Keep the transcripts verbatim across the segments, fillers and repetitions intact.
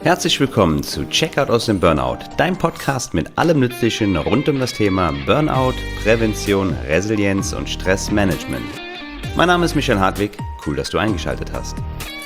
Herzlich willkommen zu Checkout aus dem Burnout, dein Podcast mit allem Nützlichen rund um das Thema Burnout, Prävention, Resilienz und Stressmanagement. Mein Name ist Michael Hartwig, cool, dass du eingeschaltet hast.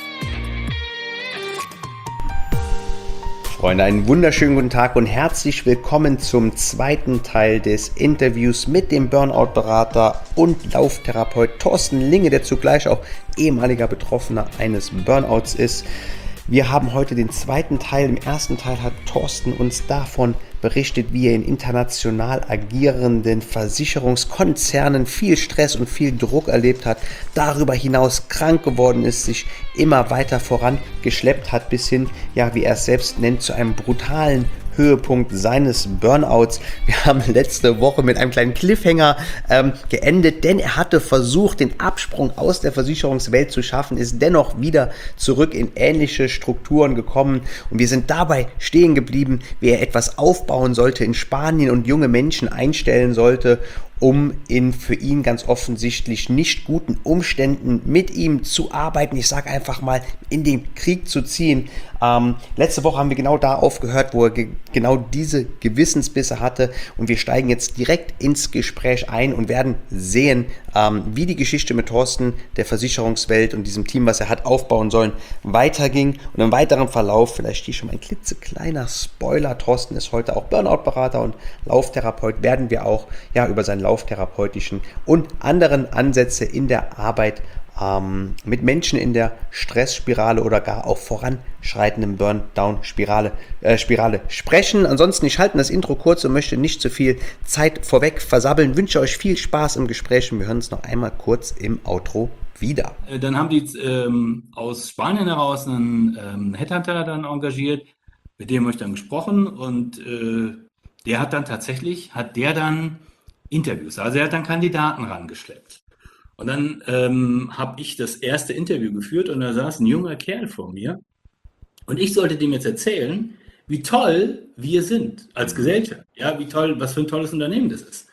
Freunde, einen wunderschönen guten Tag und herzlich willkommen zum zweiten Teil des Interviews mit dem Burnout-Berater und Lauftherapeut Thorsten Linge, der zugleich auch ehemaliger Betroffener eines Burnouts ist. Wir haben heute den zweiten Teil. Im ersten Teil hat Thorsten uns davon berichtet, wie er in international agierenden Versicherungskonzernen viel Stress und viel Druck erlebt hat, darüber hinaus krank geworden ist, sich immer weiter vorangeschleppt hat, bis hin, ja, wie er es selbst nennt, zu einem brutalen Höhepunkt seines Burnouts. Wir haben letzte Woche mit einem kleinen Cliffhanger ähm, geendet, denn er hatte versucht, den Absprung aus der Versicherungswelt zu schaffen, ist dennoch wieder zurück in ähnliche Strukturen gekommen und wir sind dabei stehen geblieben, wie er etwas aufbauen sollte in Spanien und junge Menschen einstellen sollte, um in für ihn ganz offensichtlich nicht guten Umständen mit ihm zu arbeiten. Ich sage einfach mal, in den Krieg zu ziehen. Ähm, letzte Woche haben wir genau da aufgehört, wo er ge- genau diese Gewissensbisse hatte. Und wir steigen jetzt direkt ins Gespräch ein und werden sehen, ähm, wie die Geschichte mit Thorsten, der Versicherungswelt und diesem Team, was er hat aufbauen sollen, weiterging. Und im weiteren Verlauf, vielleicht hier schon mal ein klitzekleiner Spoiler, Thorsten ist heute auch Burnout-Berater und Lauftherapeut, werden wir auch ja über seinen lauftherapeutischen und anderen Ansätze in der Arbeit ähm, mit Menschen in der Stressspirale oder gar auch voranschreitenden Burn-Down-Spirale äh, Spirale sprechen. Ansonsten, ich halte das Intro kurz und möchte nicht zu viel Zeit vorweg versabbeln. Wünsche euch viel Spaß im Gespräch und wir hören uns noch einmal kurz im Outro wieder. Dann haben die ähm, aus Spanien heraus einen ähm, Headhunter dann engagiert, mit dem habe ich dann gesprochen und äh, der hat dann tatsächlich, hat der dann Interviews, also er hat dann Kandidaten rangeschleppt. Und dann ähm, habe ich das erste Interview geführt und da saß ein junger Kerl vor mir und ich sollte dem jetzt erzählen, wie toll wir sind als Gesellschaft, ja, wie toll, was für ein tolles Unternehmen das ist.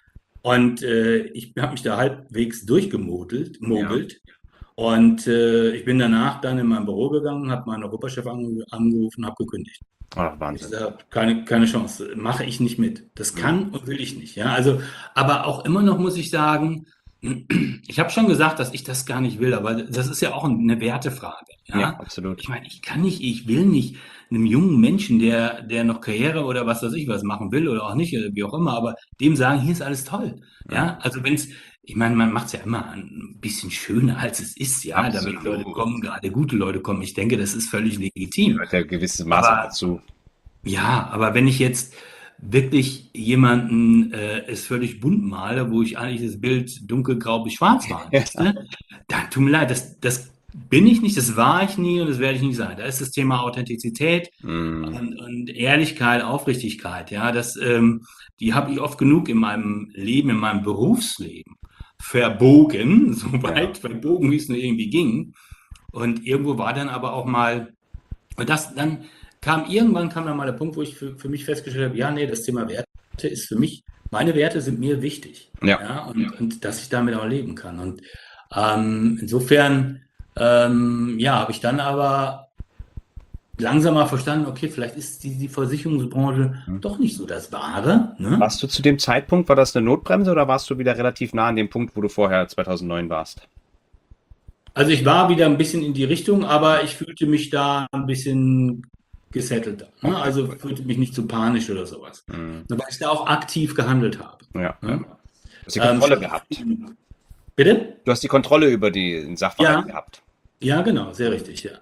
Und äh, ich habe mich da halbwegs durchgemogelt, mogelt. Und äh, ich bin danach dann in mein Büro gegangen, habe meinen Europachef ange angerufen, habe gekündigt. Oh, Ich Wahnsinn. sage, keine, keine Chance, mache ich nicht mit. Das kann und will ich nicht. Ja, also, aber auch immer noch muss ich sagen, ich habe schon gesagt, dass ich das gar nicht will, aber das ist ja auch eine Wertefrage. Ja, Ja, absolut. ich meine, ich kann nicht, ich will nicht einem jungen Menschen, der, der noch Karriere oder was weiß ich was machen will oder auch nicht, oder wie auch immer, aber dem sagen, hier ist alles toll. Ja, also wenn es, ich meine, man macht es ja immer ein bisschen schöner, als es ist, ja, damit Leute Absolut. kommen, gerade gute Leute kommen. Ich denke, das ist völlig legitim. Gehört ja ein gewisses Maß auch Aber dazu. ja, aber wenn ich jetzt wirklich jemanden äh, es völlig bunt male, wo ich eigentlich das Bild dunkelgrau bis schwarz malen müsste, dann tut mir leid, das, das bin ich nicht, das war ich nie und das werde ich nicht sein. Da ist das Thema Authentizität Mm. und, und Ehrlichkeit, Aufrichtigkeit, ja, das, ähm, die habe ich oft genug in meinem Leben, in meinem Berufsleben verbogen, so weit verbogen, wie es nur irgendwie ging. Und irgendwo war dann aber auch mal, und das dann kam irgendwann kam dann mal der Punkt, wo ich für, für mich festgestellt habe, ja, nee, das Thema Werte ist für mich, meine Werte sind mir wichtig. Ja. Ja, und, und dass ich damit auch leben kann. Und ähm, insofern, ähm, ja, habe ich dann aber langsam mal verstanden, okay, vielleicht ist die, die Versicherungsbranche doch nicht so das Wahre. Ne? Warst du zu dem Zeitpunkt, war das eine Notbremse oder warst du wieder relativ nah an dem Punkt, wo du vorher zweitausendneun warst? Also ich war wieder ein bisschen in die Richtung, aber ich fühlte mich da ein bisschen gesettelter. Ne? Okay, Also gut. fühlte mich nicht zu panisch oder sowas. Mm. Weil ich da auch aktiv gehandelt habe. Ja. Ne? Du hast die Ähm, Kontrolle schon gehabt. Bitte? Du hast die Kontrolle über den Sachverhalt Ja, gehabt. ja, genau, sehr richtig, ja.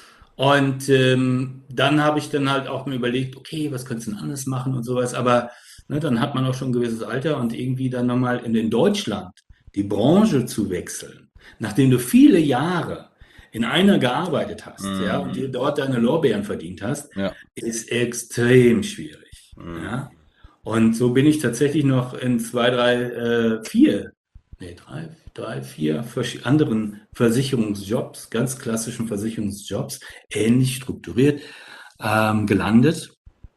Und ähm, dann habe ich dann halt auch mir überlegt, okay, was könntest du denn anders machen und sowas. Aber ne, dann hat man auch schon ein gewisses Alter und irgendwie dann nochmal in, in Deutschland die Branche zu wechseln, nachdem du viele Jahre in einer gearbeitet hast, ja, und dir dort deine Lorbeeren verdient hast, Ja. ist extrem schwierig. Mm. Ja. Und so bin ich tatsächlich noch in zwei, drei, äh, vier, nee, drei, drei, vier versch- anderen Versicherungsjobs, ganz klassischen Versicherungsjobs, ähnlich strukturiert, ähm, gelandet,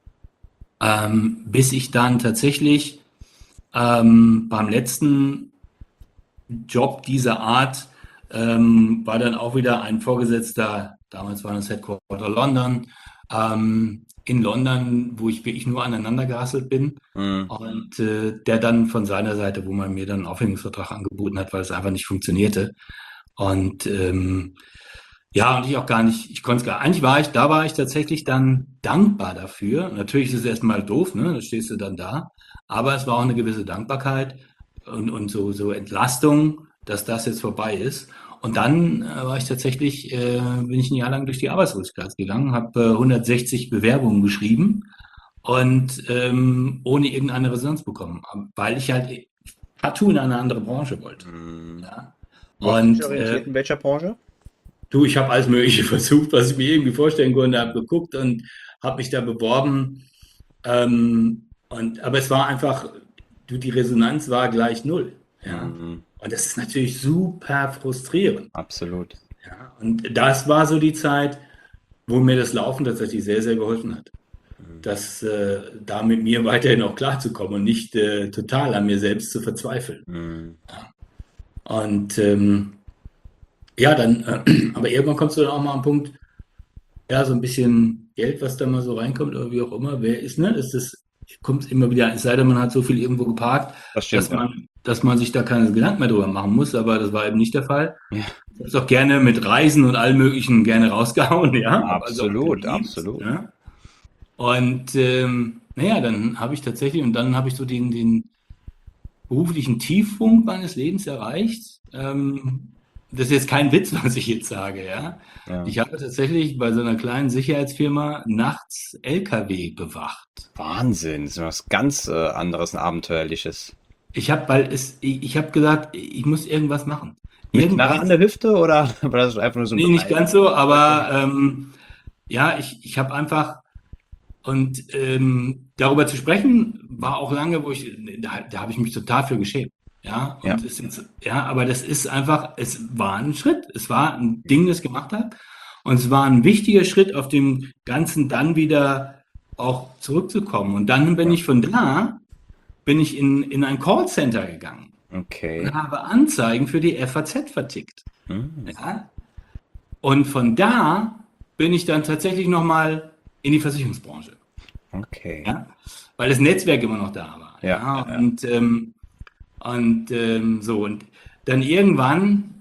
ähm, bis ich dann tatsächlich ähm, beim letzten Job dieser Art ähm, war dann auch wieder ein Vorgesetzter, damals war das Headquarter London, ähm, in London, wo ich wirklich nur aneinander gehasselt bin. Mhm. Und äh, der dann von seiner Seite, wo man mir dann einen Aufhebungsvertrag angeboten hat, weil es einfach nicht funktionierte. Und ähm, ja, und ich auch gar nicht, ich konnte es gar, eigentlich war ich, da war ich tatsächlich dann dankbar dafür. Natürlich ist es erstmal doof, ne? Da stehst du dann da. Aber es war auch eine gewisse Dankbarkeit und, und so, so Entlastung, dass das jetzt vorbei ist. Und dann äh, war ich tatsächlich, äh, bin ich ein Jahr lang durch die Arbeitslosigkeit gegangen, habe äh, hundertsechzig Bewerbungen geschrieben und ähm, ohne irgendeine Resonanz bekommen, weil ich halt partout in eine andere Branche wollte. Mhm. Ja? Wo hast du dich Und orientiert? äh, In welcher Branche? du, ich habe alles Mögliche versucht, was ich mir irgendwie vorstellen konnte, habe geguckt und habe mich da beworben. Ähm, und, aber es war einfach, du, die Resonanz war gleich null. Ja? Mhm. Und das ist natürlich super frustrierend. Absolut. Ja? Und das war so die Zeit, wo mir das Laufen tatsächlich sehr, sehr geholfen hat. Mhm. Das, äh, da mit mir weiterhin auch klarzukommen und nicht äh, total an mir selbst zu verzweifeln. Mhm. Und ähm, ja, dann, äh, aber irgendwann kommst du dann auch mal am Punkt, ja, so ein bisschen Geld, was da mal so reinkommt oder wie auch immer, wer ist, ne? Das ist, kommt immer wieder, es sei denn, man hat so viel irgendwo geparkt, Das stimmt, dass ja. man, dass man sich da keine Gedanken mehr drüber machen muss, aber das war eben nicht der Fall. Ja, Ich habe es auch gerne mit Reisen und allem Möglichen gerne rausgehauen, ja, habe also auch absolut, geliebt, absolut. ja. Und ähm, naja, dann habe ich tatsächlich, und dann habe ich so den, den beruflichen Tiefpunkt meines Lebens erreicht. Ähm, das ist jetzt kein Witz, was ich jetzt sage, ja. Ja. Ich habe tatsächlich bei so einer kleinen Sicherheitsfirma nachts L K W bewacht. Wahnsinn, das ist was ganz äh, anderes, ein abenteuerliches. Ich habe, weil es, ich, ich habe gesagt, ich muss irgendwas machen. Mit Knarre an Irgendwas. der Hüfte oder war das einfach nur so ein Nee, nicht Bereich? ganz so, Okay. aber ähm, ja, ich, ich habe einfach, und ähm, darüber zu sprechen, war auch lange, wo ich, da, da habe ich mich total für geschämt. Ja, Ja. und es ist, ja, aber das ist einfach, es war ein Schritt, es war ein Ding, das ich gemacht habe. Und es war ein wichtiger Schritt, auf dem Ganzen dann wieder auch zurückzukommen. Und dann bin Ja. ich von da, bin ich in, in ein Callcenter gegangen und Okay. habe Anzeigen für die F A Z vertickt. Hm. Ja? Und von da bin ich dann tatsächlich nochmal in die Versicherungsbranche. Okay. Ja? Weil das Netzwerk immer noch da war. Ja, Ja? ja, ja. Und, ähm, und ähm, so. Und dann irgendwann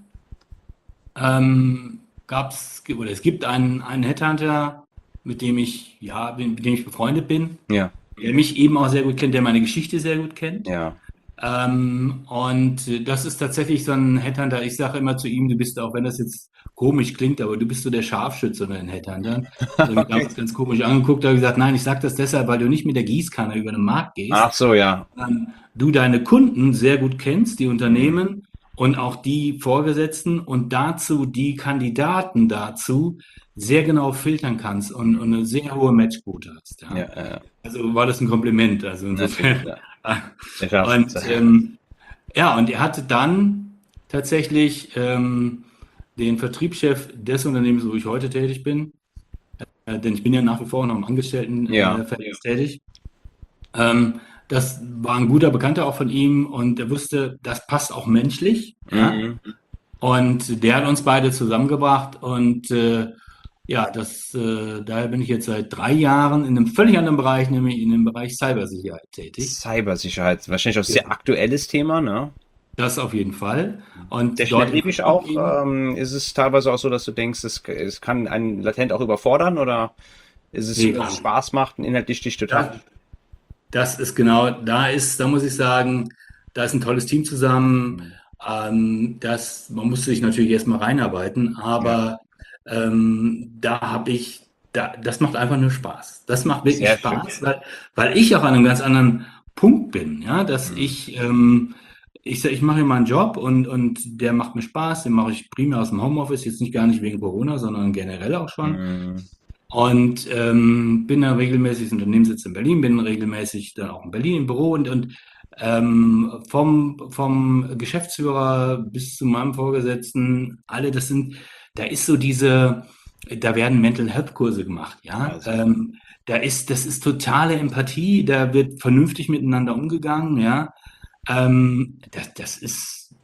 ähm, gab es, oder es gibt einen, einen Headhunter, mit dem ich, ja, mit dem ich befreundet bin, Ja, der mich eben auch sehr gut kennt, der meine Geschichte sehr gut kennt. ja. Ähm, und äh, das ist tatsächlich so ein Headhunter. Ich sage immer zu ihm, du bist, auch wenn das jetzt komisch klingt, aber du bist so der Scharfschütze unter den Headhuntern. Hat er mich Okay. damals ganz komisch angeguckt, habe gesagt, nein, ich sage das deshalb, weil du nicht mit der Gießkanne über den Markt Ach gehst, so, ja. sondern du deine Kunden sehr gut kennst, die Hm. Unternehmen und auch die Vorgesetzten und dazu die Kandidaten dazu sehr genau filtern kannst und, und eine sehr hohe Matchquote hast. Ja, Ja. äh, Also war das ein Kompliment. Also natürlich, insofern. ja. Der Scharfschütze. Und ähm, ja, und er hatte dann tatsächlich ähm, den Vertriebschef des Unternehmens, wo ich heute tätig bin, äh, denn ich bin ja nach wie vor noch im Ja. Angestelltenverhältnis tätig. Ähm, das war ein guter Bekannter auch von ihm und er wusste, das passt auch menschlich, ja. Mhm. Und der hat uns beide zusammengebracht und äh, ja, das, äh, daher bin ich jetzt seit drei Jahren in einem völlig anderen Bereich, nämlich in dem Bereich Cybersicherheit tätig. Cybersicherheit, wahrscheinlich auch sehr Genau. aktuelles Thema, ne? Das auf jeden Fall. Und dort im Technologisch Vertrieb auch, eben. ähm, ist es teilweise auch so, dass du denkst, es, es kann einen latent auch überfordern oder ist es so, Nee, dass gar es nicht. Spaß macht und inhaltlich dich total? Das, das ist genau, da ist, da muss ich sagen, da ist ein tolles Team zusammen. Mhm. Ähm, das, man musste sich natürlich erstmal reinarbeiten, Ja, aber ähm, da habe ich, da, das macht einfach nur Spaß. Das macht wirklich sehr schön. Spaß, weil, weil ich auch an einem ganz anderen Punkt bin, ja, dass Mhm. ich, ähm, ich, sag, ich mache hier meinen Job und, und der macht mir Spaß, den mache ich primär aus dem Homeoffice, jetzt nicht gar nicht wegen Corona, sondern generell auch schon. Mhm. Und ähm, bin dann regelmäßig, das Unternehmen sitzt in Berlin, bin regelmäßig dann auch in Berlin im Büro und, und ähm, vom, vom Geschäftsführer bis zu meinem Vorgesetzten, alle, das sind, da ist so diese, da werden Mental Health Kurse gemacht, ja. Ja, super. Ähm, da ist, das ist totale Empathie, da wird vernünftig miteinander umgegangen, ja. Ähm, das, das ist,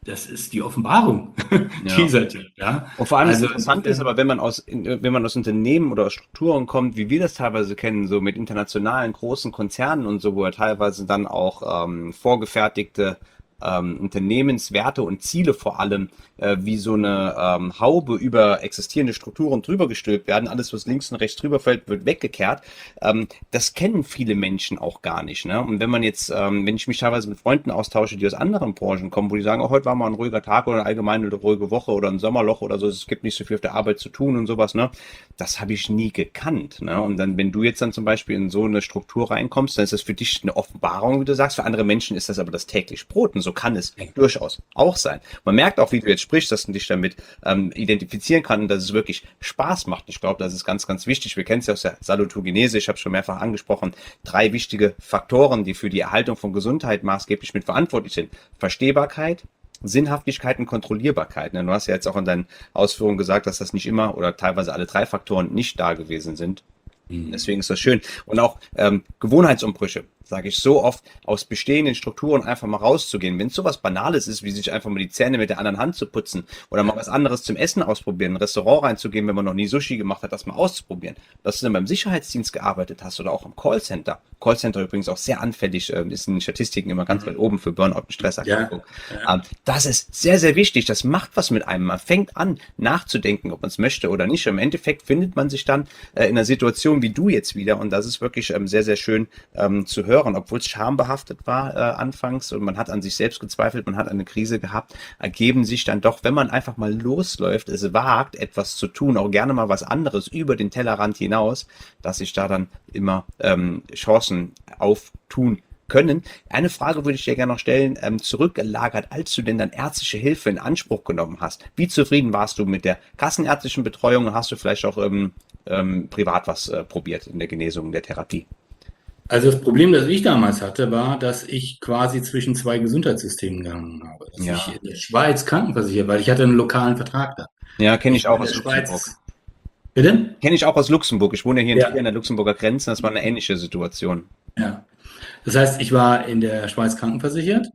das ist die Offenbarung Ja. dieser Typ, ja. Und vor allem das Also Interessante ist insofern, aber, wenn man aus, wenn man aus Unternehmen oder aus Strukturen kommt, wie wir das teilweise kennen, so mit internationalen großen Konzernen und so, wo ja teilweise dann auch ähm, vorgefertigte ähm, Unternehmenswerte und Ziele vor allem äh, wie so eine ähm, Haube über existierende Strukturen drüber gestülpt werden. Alles, was links und rechts drüber fällt, wird weggekehrt. Ähm, das kennen viele Menschen auch gar nicht. Ne? Und wenn man jetzt, ähm, wenn ich mich teilweise mit Freunden austausche, die aus anderen Branchen kommen, wo die sagen, oh, heute war mal ein ruhiger Tag oder allgemein eine ruhige Woche oder ein Sommerloch oder so, es gibt nicht so viel auf der Arbeit zu tun und sowas, ne? Das habe ich nie gekannt. Ne? Und dann, wenn du jetzt dann zum Beispiel in so eine Struktur reinkommst, dann ist das für dich eine Offenbarung, wie du sagst. Für andere Menschen ist das aber das täglich Brot. Und so kann es durchaus auch sein. Man merkt auch, wie du jetzt sprichst, dass du dich damit ähm, identifizieren kannst und dass es wirklich Spaß macht. Ich glaube, das ist ganz, ganz wichtig. Wir kennen es ja aus der Salutogenese, ich habe es schon mehrfach angesprochen. Drei wichtige Faktoren, die für die Erhaltung von Gesundheit maßgeblich mit verantwortlich sind. Verstehbarkeit, Sinnhaftigkeit und Kontrollierbarkeit. Du hast ja jetzt auch in deinen Ausführungen gesagt, dass das nicht immer oder teilweise alle drei Faktoren nicht da gewesen sind. Deswegen ist das schön. Und auch ähm, Gewohnheitsumbrüche, sage ich so oft, aus bestehenden Strukturen einfach mal rauszugehen. Wenn es sowas Banales ist, wie sich einfach mal die Zähne mit der anderen Hand zu putzen oder mal was anderes zum Essen ausprobieren, in ein Restaurant reinzugehen, wenn man noch nie Sushi gemacht hat, das mal auszuprobieren. Dass du dann beim Sicherheitsdienst gearbeitet hast oder auch im Callcenter. Callcenter übrigens auch sehr anfällig, äh, ist in den Statistiken immer ganz weit oben für Burnout und Stresserkrankung. ja, ja. Ähm, das ist sehr, sehr wichtig. Das macht was mit einem. Man fängt an, nachzudenken, ob man es möchte oder nicht. Im Endeffekt findet man sich dann äh, in einer Situation wie du jetzt wieder. Und das ist wirklich ähm, sehr, sehr schön ähm, zu hören. Obwohl es schambehaftet war äh, anfangs und man hat an sich selbst gezweifelt, man hat eine Krise gehabt, ergeben sich dann doch, wenn man einfach mal losläuft, es wagt, etwas zu tun, auch gerne mal was anderes über den Tellerrand hinaus, dass sich da dann immer ähm, Chancen auftun können. Eine Frage würde ich dir gerne noch stellen, ähm, zurückgelagert, als du denn dann ärztliche Hilfe in Anspruch genommen hast. Wie zufrieden warst du mit der kassenärztlichen Betreuung und hast du vielleicht auch ähm, ähm, privat was äh, probiert in der Genesung, in der Therapie? Also das Problem, das ich damals hatte, war, dass ich quasi zwischen zwei Gesundheitssystemen gegangen habe. Dass ich Ja, in der Schweiz krankenversichert, weil ich hatte einen lokalen Vertrag da. ja, kenne ich Ich war auch in der aus Luxemburg. Schweiz. Bitte? Kenne ich auch aus Luxemburg. Ich wohne ja hier in Trier Ja. an der Luxemburger Grenze. Das war eine ähnliche Situation. Ja. Das heißt, ich war in der Schweiz krankenversichert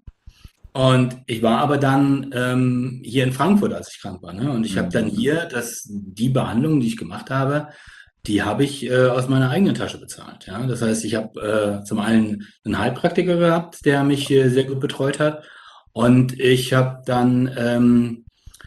und ich war aber dann ähm, hier in Frankfurt, als ich krank war. Ne? Und ich habe dann Mhm. hier das, die Behandlung, die ich gemacht habe, die habe ich äh, aus meiner eigenen Tasche bezahlt. Ja? Das heißt, ich habe äh, zum einen einen Heilpraktiker gehabt, der mich äh, sehr gut betreut hat. Und ich habe dann ähm,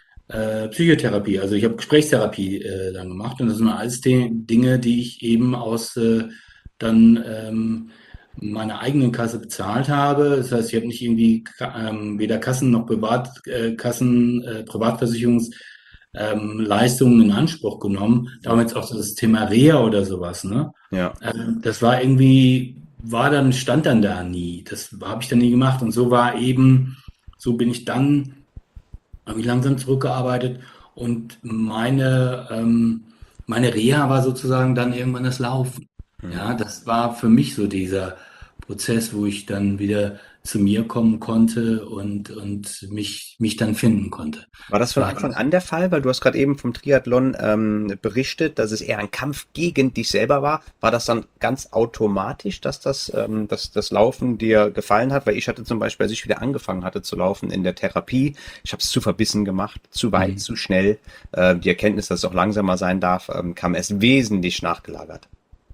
äh, Psychotherapie, also ich habe Gesprächstherapie äh, dann gemacht. Und das sind alles die Dinge, die ich eben aus äh, dann ähm, meiner eigenen Kasse bezahlt habe. Das heißt, ich habe nicht irgendwie ka- ähm, weder Kassen noch Privatkassen, äh, Kassen, äh, Privatversicherungs ähm, Leistungen in Anspruch genommen. Darum jetzt auch so das Thema Reha oder sowas, ne? Ja. Ähm, das war irgendwie, war dann, stand dann da nie. Das habe ich dann nie gemacht. Und so war eben, so bin ich dann, habe ich langsam zurückgearbeitet und meine, ähm, meine Reha war sozusagen dann irgendwann das Laufen. Mhm. Ja, das war für mich so dieser Prozess, wo ich dann wieder zu mir kommen konnte und, und mich, mich dann finden konnte. War das Das von war Anfang an der Fall? Weil du hast gerade eben vom Triathlon ähm, berichtet, dass es eher ein Kampf gegen dich selber war. War das dann ganz automatisch, dass das, ähm, dass das Laufen dir gefallen hat? Weil ich hatte zum Beispiel, als ich wieder angefangen hatte zu laufen in der Therapie, ich habe es zu verbissen gemacht, zu weit, Mhm. zu schnell. Äh, die Erkenntnis, dass es auch langsamer sein darf, ähm, kam erst wesentlich nachgelagert.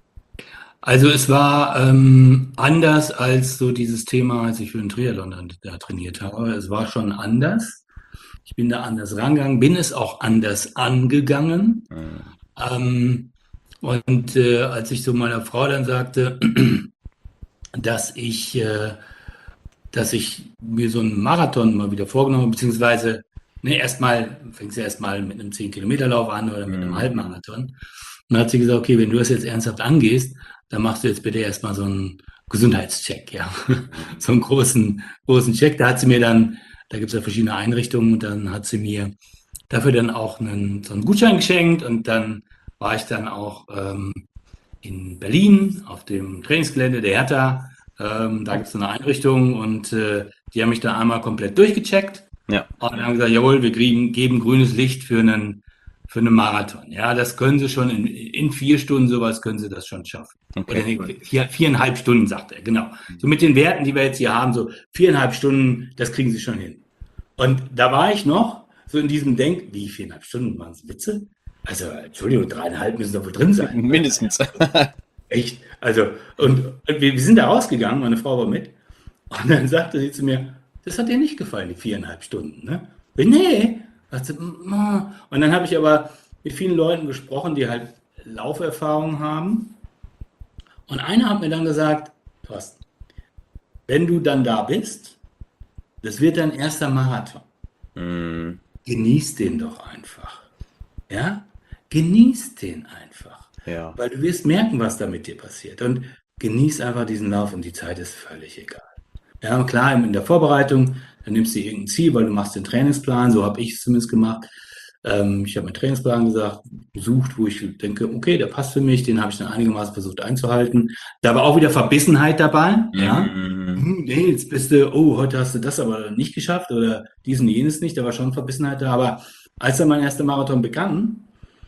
Also es war ähm, anders als so dieses Thema, als ich für den Triathlon dann da trainiert habe. Es war schon anders. Ich bin da anders rangegangen, bin es auch anders angegangen. Mhm. Ähm, und äh, als ich so meiner Frau dann sagte, dass ich, äh, dass ich mir so einen Marathon mal wieder vorgenommen habe, beziehungsweise, ne, erstmal fängst du erstmal mit einem zehn-Kilometer-Lauf an oder mit einem Mhm. Halbmarathon. Und dann hat sie gesagt, okay, wenn du das jetzt ernsthaft angehst, dann machst du jetzt bitte erstmal so einen Gesundheitscheck, ja. Mhm. So einen großen, großen Check. Da hat sie mir dann, da gibt es ja verschiedene Einrichtungen, und dann hat sie mir dafür dann auch einen, so einen Gutschein geschenkt und dann war ich dann auch ähm, in Berlin auf dem Trainingsgelände der Hertha. Ähm, da gibt es so eine Einrichtung und äh, die haben mich da einmal komplett durchgecheckt Ja, und haben gesagt, jawohl, wir kriegen, geben grünes Licht für einen, für einen Marathon. Ja, das können Sie schon in, in vier Stunden, sowas können Sie das schon schaffen. Oder okay, nee, cool. vier, viereinhalb Stunden, sagt er, genau. So mit den Werten, die wir jetzt hier haben, so viereinhalb Stunden, das kriegen Sie schon hin. Und da war ich noch so in diesem Denk, wie viereinhalb Stunden waren es Witze? Also, Entschuldigung, dreieinhalb müssen doch wohl drin sein. Mindestens. Echt? Also, und, und wir, wir sind da rausgegangen, meine Frau war mit, und dann sagte sie zu mir, das hat dir nicht gefallen, die viereinhalb Stunden, ne? Ich, nee. Sagte, "Mm." Und dann habe ich aber mit vielen Leuten gesprochen, die halt Lauferfahrung haben. Und einer hat mir dann gesagt, Thorsten, wenn du dann da bist, das wird dein erster Marathon. Mm, Genieß den doch einfach. Ja? Genieß den einfach. ja, Weil du wirst merken, was da mit dir passiert. Und genieß einfach diesen Lauf und die Zeit ist völlig egal. Ja, und klar, in der Vorbereitung, dann nimmst du irgendein Ziel, weil du machst den Trainingsplan, so habe ich es zumindest gemacht. Ähm, ich habe meinen Trainingsplan gesagt, gesucht, wo ich denke, okay, der passt für mich, den habe ich dann einigermaßen versucht einzuhalten. Da war auch wieder Verbissenheit dabei, ja. mm, Hm, nee, jetzt bist du, oh, heute hast du das aber nicht geschafft oder dies und jenes nicht, da war schon Verbissenheit da. Aber als dann mein erster Marathon begann,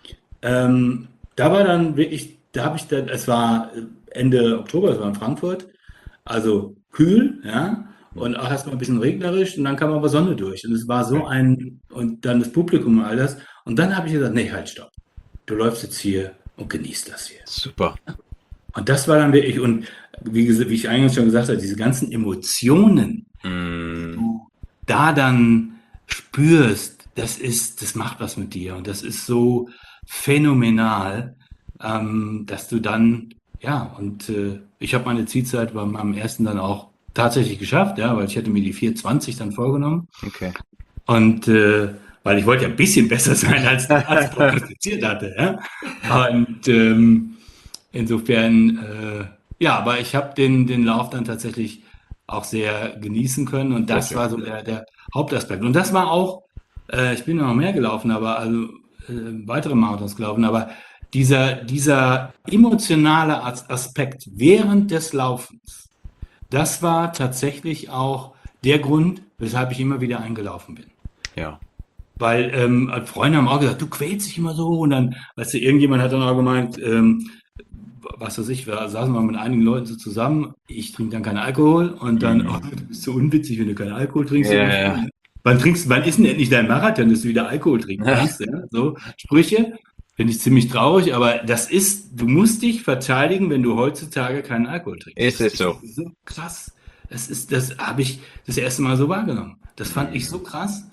ähm, da war dann wirklich, da habe ich dann, es war Ende Oktober, es war in Frankfurt, also kühl, ja, und auch erstmal ein bisschen regnerisch und dann kam aber Sonne durch und es war so okay. ein, und dann das Publikum und all das. Und dann habe ich gesagt, nee, halt, stopp. Du läufst jetzt hier und genießt das hier. Super. Und das war dann wirklich, und wie, gesa- wie ich eingangs schon gesagt habe, diese ganzen Emotionen, Mm, du da dann spürst, das ist, das macht was mit dir und das ist so phänomenal, ähm, dass du dann, ja, und äh, ich habe meine Zielzeit beim am ersten dann auch tatsächlich geschafft, ja, weil ich hätte mir die vier zwanzig dann vorgenommen okay. und äh, weil ich wollte ja ein bisschen besser sein, als der Arzt prognostiziert hatte, ja. Und ähm, insofern, äh, ja, aber ich habe den, den Lauf dann tatsächlich auch sehr genießen können und Sehr das schön. war so der, der Hauptaspekt. Und das war auch, äh, ich bin noch mehr gelaufen, aber also äh, weitere Marathons gelaufen, aber dieser, dieser emotionale As- Aspekt während des Laufens, das war tatsächlich auch der Grund, weshalb ich immer wieder eingelaufen bin. Ja. Weil ähm, Freunde haben auch gesagt, du quälst dich immer so. Und dann, weißt du, irgendjemand hat dann auch gemeint, ähm, was weiß ich, wir saßen mal mit einigen Leuten so zusammen, ich trinke dann keinen Alkohol und dann, oh, Mm, du bist so unwitzig, wenn du keinen Alkohol ja, trinkst. So ungefähr, ja, ne? Wann trinkst, wann ist denn endlich dein Marathon, dass du wieder Alkohol trinken ja. kannst? Ja? So Sprüche, finde ich ziemlich traurig, aber das ist, du musst dich verteidigen, wenn du heutzutage keinen Alkohol trinkst. Ist Das es ist so. so krass. Das ist, das habe ich das erste Mal so wahrgenommen. Das fand ich so Mm, krass.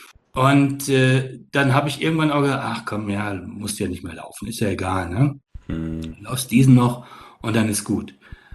Und äh, dann habe ich irgendwann auch gesagt, ach komm, ja, du musst ja nicht mehr laufen, ist ja egal, ne? mm, Laufst diesen noch und dann ist gut.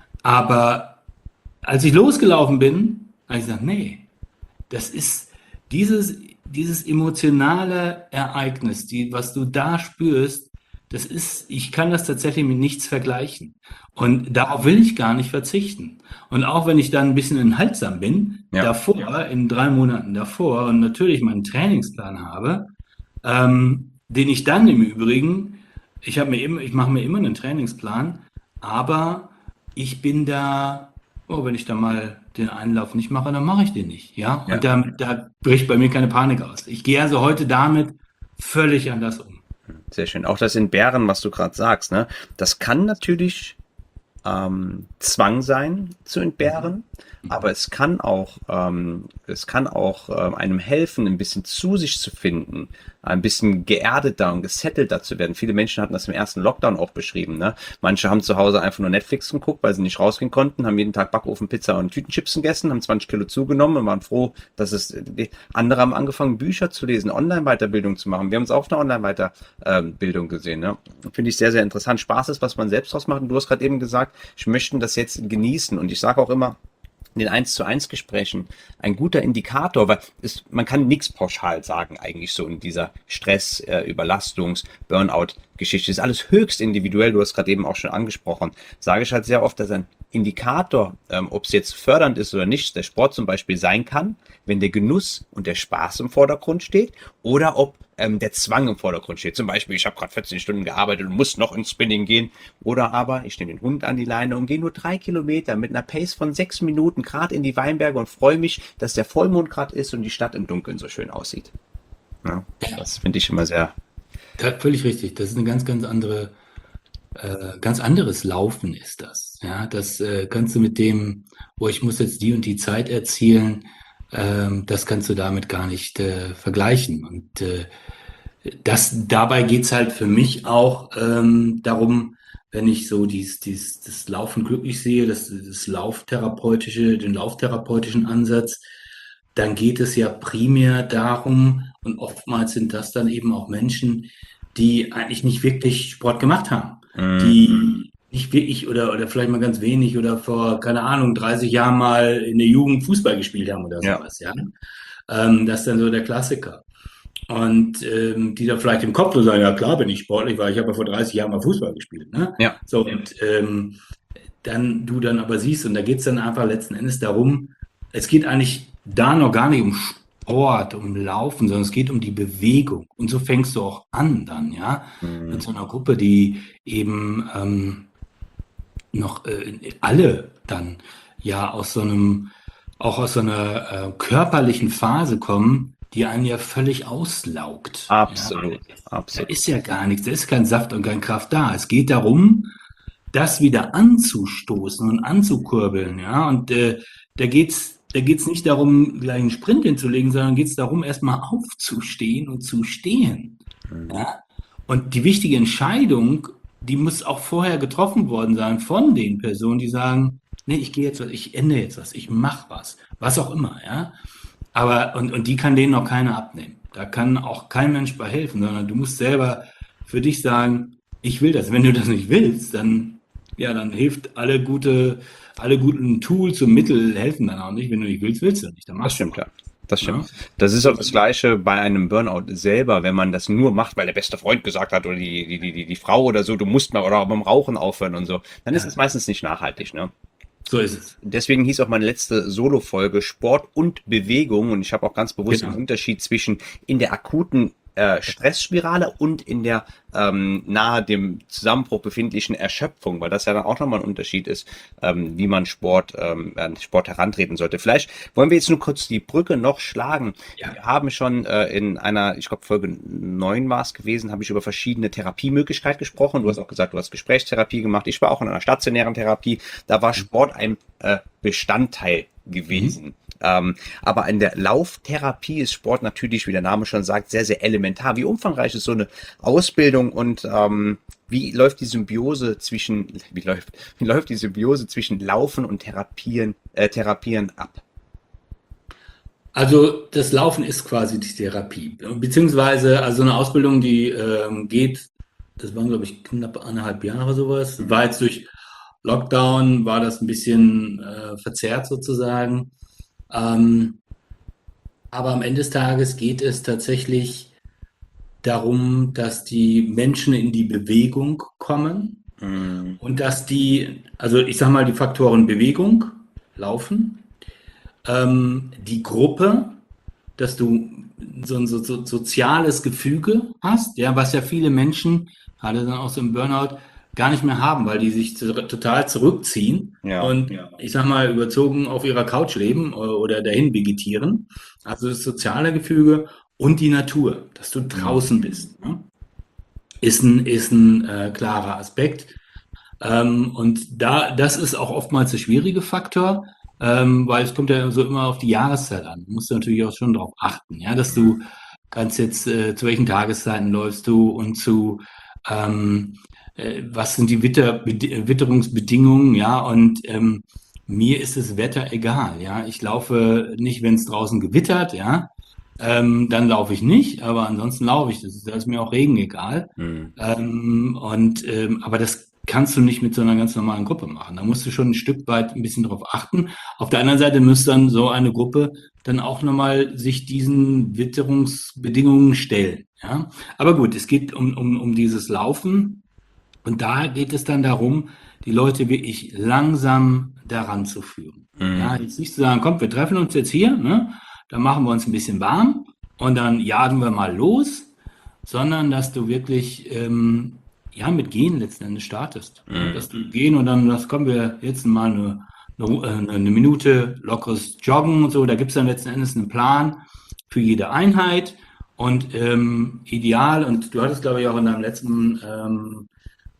Aber als ich losgelaufen bin, habe ich gesagt, nee, das ist dieses, dieses emotionale Ereignis, die, was du da spürst, das ist, ich kann das tatsächlich mit nichts vergleichen. Und darauf will ich gar nicht verzichten. Und auch wenn ich dann ein bisschen enthaltsam bin, ja, davor, in drei Monaten davor, und natürlich meinen Trainingsplan habe, ähm, den ich dann im Übrigen, ich habe mir immer, ich mache mir immer einen Trainingsplan, aber ich bin da, oh, wenn ich da mal den Einlauf nicht mache, dann mache ich den nicht, ja. Und ja. da, da bricht bei mir keine Panik aus. Ich gehe also heute damit völlig anders um. Sehr schön. Auch das in Bären, was du gerade sagst, ne? Das kann natürlich ähm, Zwang sein zu Mhm. entbehren, aber Mhm. es kann auch, ähm, es kann auch ähm, einem helfen, ein bisschen zu sich zu finden, ein bisschen geerdeter und gesettelter zu werden. Viele Menschen hatten das im ersten Lockdown auch beschrieben. Ne? Manche haben zu Hause einfach nur Netflix geguckt, weil sie nicht rausgehen konnten, haben jeden Tag Backofen, Pizza und Tütenchips gegessen, haben zwanzig Kilo zugenommen und waren froh, dass es, die andere haben angefangen, Bücher zu lesen, Online-Weiterbildung zu machen. Wir haben es auch eine Online-Weiterbildung gesehen. Ne? Finde ich sehr, sehr interessant. Spaß ist, was man selbst draus macht. Und du hast gerade eben gesagt, ich möchte das jetzt genießen. Und ich sage auch immer, in den eins zu eins Gesprächen ein guter Indikator, weil es, man kann nichts pauschal sagen eigentlich so in dieser Stress, äh, Überlastungs, Burnout-Geschichte. Das ist alles höchst individuell, du hast gerade eben auch schon angesprochen. Sage ich halt sehr oft, dass ein Indikator, ähm, ob es jetzt fördernd ist oder nicht, der Sport zum Beispiel sein kann, wenn der Genuss und der Spaß im Vordergrund steht oder ob ähm, der Zwang im Vordergrund steht. Zum Beispiel, ich habe gerade vierzehn Stunden gearbeitet und muss noch ins Spinning gehen. Oder aber ich nehme den Hund an die Leine und gehe nur drei Kilometer mit einer Pace von sechs Minuten gerade in die Weinberge und freue mich, dass der Vollmond gerade ist und die Stadt im Dunkeln so schön aussieht. Ja, das finde ich immer sehr. Ja, völlig richtig. Das ist eine ganz, ganz andere, äh, ganz anderes Laufen ist das. Ja, das äh, kannst du mit dem, wo ich muss jetzt die und die Zeit erzielen. ähm, das kannst du damit gar nicht äh, vergleichen. Und äh, das, dabei geht's halt für mich auch ähm, darum, wenn ich so dies, dies, das Laufen glücklich sehe, das, das Lauftherapeutische, den lauftherapeutischen Ansatz, dann geht es ja primär darum, und oftmals sind das dann eben auch Menschen, die eigentlich nicht wirklich Sport gemacht haben, Mhm. die nicht wirklich oder, oder vielleicht mal ganz wenig oder vor, keine Ahnung, dreißig Jahren mal in der Jugend Fußball gespielt haben oder Ja. sowas, ja. Ähm, das ist dann so der Klassiker. Und ähm, die dann vielleicht im Kopf so sagen, ja klar bin ich sportlich, weil ich habe ja vor dreißig Jahren mal Fußball gespielt. Ne? Ja. So, und ähm, dann du dann aber siehst, und da geht es dann einfach letzten Endes darum, es geht eigentlich da noch gar nicht um Sport, um Laufen, sondern es geht um die Bewegung. Und so fängst du auch an dann, ja, mit Mhm. so einer Gruppe, die eben ähm, noch äh, alle dann ja aus so einem, auch aus so einer äh, körperlichen Phase kommen, die einen ja völlig auslaugt. Ja, Absolut, da absolut. ist ja gar nichts, da ist kein Saft und keine Kraft da. Es geht darum, das wieder anzustoßen und anzukurbeln, ja. Und äh, da geht's, da geht's nicht darum, gleich einen Sprint hinzulegen, sondern geht's darum, erstmal aufzustehen und zu stehen. Mhm. Ja? Und die wichtige Entscheidung, die muss auch vorher getroffen worden sein von den Personen, die sagen, nee, ich gehe jetzt was, ich ändere jetzt was, ich mache was, was auch immer, ja. Aber, und, und die kann denen auch keiner abnehmen. Da kann auch kein Mensch bei helfen, sondern du musst selber für dich sagen, ich will das. Wenn du das nicht willst, dann, ja, dann hilft alle gute, alle guten Tools und Mittel helfen dann auch nicht. Wenn du nicht willst, willst du nicht, dann Das machst du stimmt, mal. ja. Das stimmt. Ne? Das ist So, auch das Gleiche bei einem Burnout selber, wenn man das nur macht, weil der beste Freund gesagt hat oder die, die, die, die, die Frau oder so, du musst mal oder auch beim Rauchen aufhören und so, dann ist es ja, meistens nicht nachhaltig, ne? so ist es. Deswegen hieß auch meine letzte Solo-Folge Sport und Bewegung und ich habe auch ganz bewusst den Genau. Unterschied zwischen in der akuten äh, Stressspirale und in der ähm, nahe dem Zusammenbruch befindlichen Erschöpfung, weil das ja dann auch nochmal ein Unterschied ist, ähm, wie man Sport, ähm, an Sport herantreten sollte. Vielleicht wollen wir jetzt nur kurz die Brücke noch schlagen. Ja. Wir haben schon äh, in einer, ich glaube Folge neun war es gewesen, habe ich über verschiedene Therapiemöglichkeiten gesprochen. Du hast auch gesagt, du hast Gesprächstherapie gemacht. Ich war auch in einer stationären Therapie. Da war Sport ein äh, Bestandteil gewesen. Mhm. Ähm, aber in der Lauftherapie ist Sport natürlich, wie der Name schon sagt, sehr, sehr elementar. Wie umfangreich ist so eine Ausbildung und ähm, wie läuft die Symbiose zwischen, wie läuft, wie läuft die Symbiose zwischen Laufen und Therapieren, äh, Therapieren ab? Also das Laufen ist quasi die Therapie. Beziehungsweise, also eine Ausbildung, die ähm, geht, das waren, glaube ich, knapp eineinhalb Jahre sowas. War jetzt durch Lockdown, war das ein bisschen äh, verzerrt sozusagen. Ähm, aber am Ende des Tages geht es tatsächlich darum, dass die Menschen in die Bewegung kommen Mm, und dass die, also ich sage mal, die Faktoren Bewegung, Laufen, ähm, die Gruppe, dass du so ein so, so, soziales Gefüge hast, ja, was ja viele Menschen, gerade dann auch so im Burnout, gar nicht mehr haben, weil die sich zu, total zurückziehen ja. und ja, ich sag mal, überzogen auf ihrer Couch leben oder, oder dahin vegetieren. Also das soziale Gefüge und die Natur, dass du Mm, draußen bist, ne? ist ein, ist ein äh, klarer Aspekt. Ähm, und da, das ist auch oftmals der schwierige Faktor, ähm, weil es kommt ja so immer auf die Jahreszeit an. Du musst natürlich auch schon darauf achten, ja, dass du kannst jetzt, äh, zu welchen Tageszeiten läufst du und zu, ähm, äh, was sind die Witter, Bedi- Witterungsbedingungen, ja, und ähm, mir ist das Wetter egal, ja. Ich laufe nicht, wenn es draußen gewittert, ja, ähm, dann laufe ich nicht, aber ansonsten laufe ich. Das ist, da ist mir auch Regen egal. mm, Ähm, und, ähm, aber das kannst du nicht mit so einer ganz normalen Gruppe machen. Da musst du schon ein Stück weit ein bisschen drauf achten. Auf der anderen Seite müsste dann so eine Gruppe dann auch nochmal sich diesen Witterungsbedingungen stellen. Ja? Aber gut, es geht um, um, um dieses Laufen und da geht es dann darum, die Leute wirklich langsam daran zu führen. Ja, mm. jetzt nicht zu sagen, komm, wir treffen uns jetzt hier, ne? Dann machen wir uns ein bisschen warm und dann jagen wir mal los, sondern dass du wirklich ähm, ja mit Gehen letzten Endes startest. Ja? Dass du gehen und dann, das kommen wir jetzt mal eine, eine, eine Minute lockeres Joggen und so. Da gibt es dann letzten Endes einen Plan für jede Einheit und ähm, ideal, und du hattest, glaube ich, auch in deinem letzten ähm,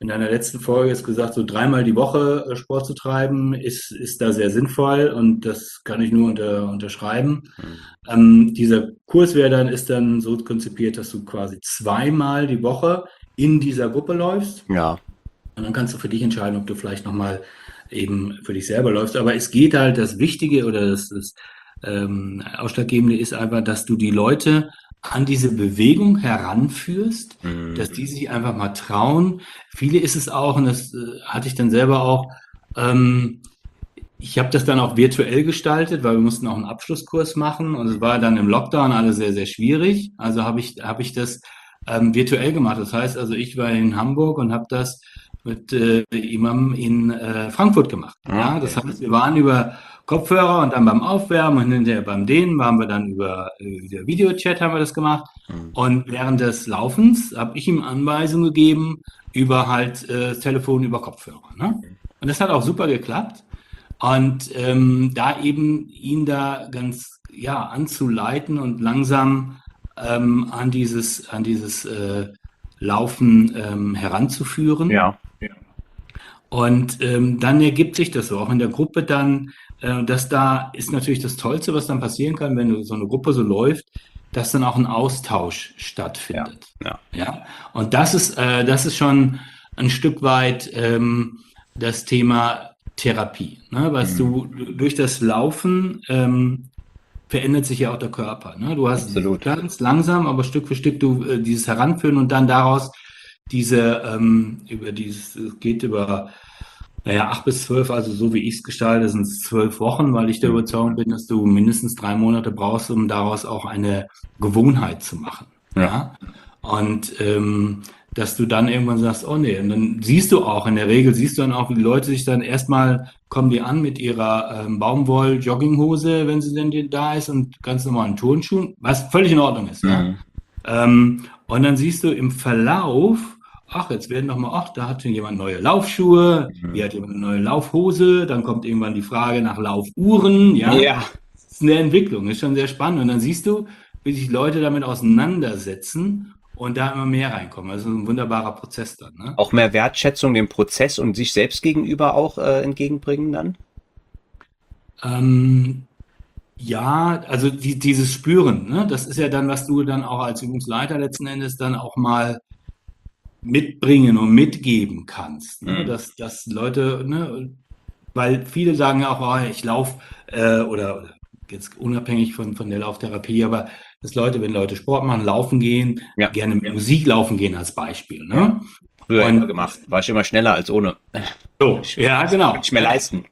in deiner letzten Folge jetzt gesagt, so dreimal die Woche äh, Sport zu treiben, ist, ist da sehr sinnvoll und das kann ich nur unter, unterschreiben. Mhm. Ähm, dieser Kurs wäre dann, ist dann so konzipiert, dass du quasi zweimal die Woche in dieser Gruppe läufst. Ja. Und dann kannst du für dich entscheiden, ob du vielleicht nochmal eben für dich selber läufst. Aber es geht halt, das Wichtige oder das, das ähm, Ausschlaggebende ist einfach, dass du die Leute an diese Bewegung heranführst, Mhm. dass die sich einfach mal trauen. Viele ist es auch, und das äh, hatte ich dann selber auch, ähm, ich habe das dann auch virtuell gestaltet, weil wir mussten auch einen Abschlusskurs machen und es war dann im Lockdown alles sehr, sehr schwierig. Also habe ich, habe ich das ähm, virtuell gemacht. Das heißt also, ich war in Hamburg und habe das mit äh, jemandem in äh, Frankfurt gemacht. Ja, das Okay. heißt, wir waren über Kopfhörer und dann beim Aufwärmen und hinterher beim Dehnen waren wir dann über, äh, über Videochat haben wir das gemacht. Mhm. Und während des Laufens habe ich ihm Anweisungen gegeben über halt äh, das Telefon, über Kopfhörer. Ne? Und das hat auch super geklappt. Und ähm, da eben ihn da ganz ja anzuleiten und langsam ähm, an dieses an dieses äh, Laufen ähm, heranzuführen. Ja. Und ähm, dann ergibt sich das so, auch in der Gruppe dann, äh, dass da ist natürlich das Tollste, was dann passieren kann, wenn du so eine Gruppe so läuft, dass dann auch ein Austausch stattfindet. Ja. Ja, und das ist, äh, das ist schon ein Stück weit ähm, das Thema Therapie. Ne? Weißt Mhm. du, durch das Laufen ähm, verändert sich ja auch der Körper. Ne? Du hast Absolut. ganz langsam, aber Stück für Stück du äh, dieses Heranführen und dann daraus diese ähm, über dieses es geht über naja, acht bis zwölf, also so wie ich es gestalte, sind es zwölf Wochen, weil ich der Mhm. Überzeugung bin, dass du mindestens drei Monate brauchst, um daraus auch eine Gewohnheit zu machen. Ja. Ja. Und ähm, dass du dann irgendwann sagst, oh nee, und dann siehst du auch, in der Regel siehst du dann auch, wie die Leute sich dann erstmal kommen die an mit ihrer ähm, Baumwoll-Jogginghose, wenn sie denn die- da ist, und ganz normalen Turnschuhen, was völlig in Ordnung ist, ja. Mhm. Ähm, und dann siehst du im Verlauf, ach, jetzt werden noch mal, ach, da hat jemand neue Laufschuhe, Mhm. hier hat jemand eine neue Laufhose, dann kommt irgendwann die Frage nach Laufuhren, ja. Ja. Das ist eine Entwicklung, ist schon sehr spannend. Und dann siehst du, wie sich Leute damit auseinandersetzen und da immer mehr reinkommen. Also ein wunderbarer Prozess dann, ne? Auch mehr Wertschätzung dem Prozess und sich selbst gegenüber auch äh, entgegenbringen dann? Ähm, ja, also die, dieses Spüren, ne, das ist ja dann, was du dann auch als Übungsleiter letzten Endes dann auch mal mitbringen und mitgeben kannst, ne, Mhm. dass, dass Leute, ne, weil viele sagen ja auch, oh, ich laufe äh, oder, oder jetzt unabhängig von, von der Lauftherapie, aber dass Leute, wenn Leute Sport machen, laufen gehen, Ja. gerne mit Musik laufen gehen als Beispiel, Ja. ne? Früher immer Und gemacht. War ich immer schneller als ohne. so, ja, Konnte genau. ich mir leisten.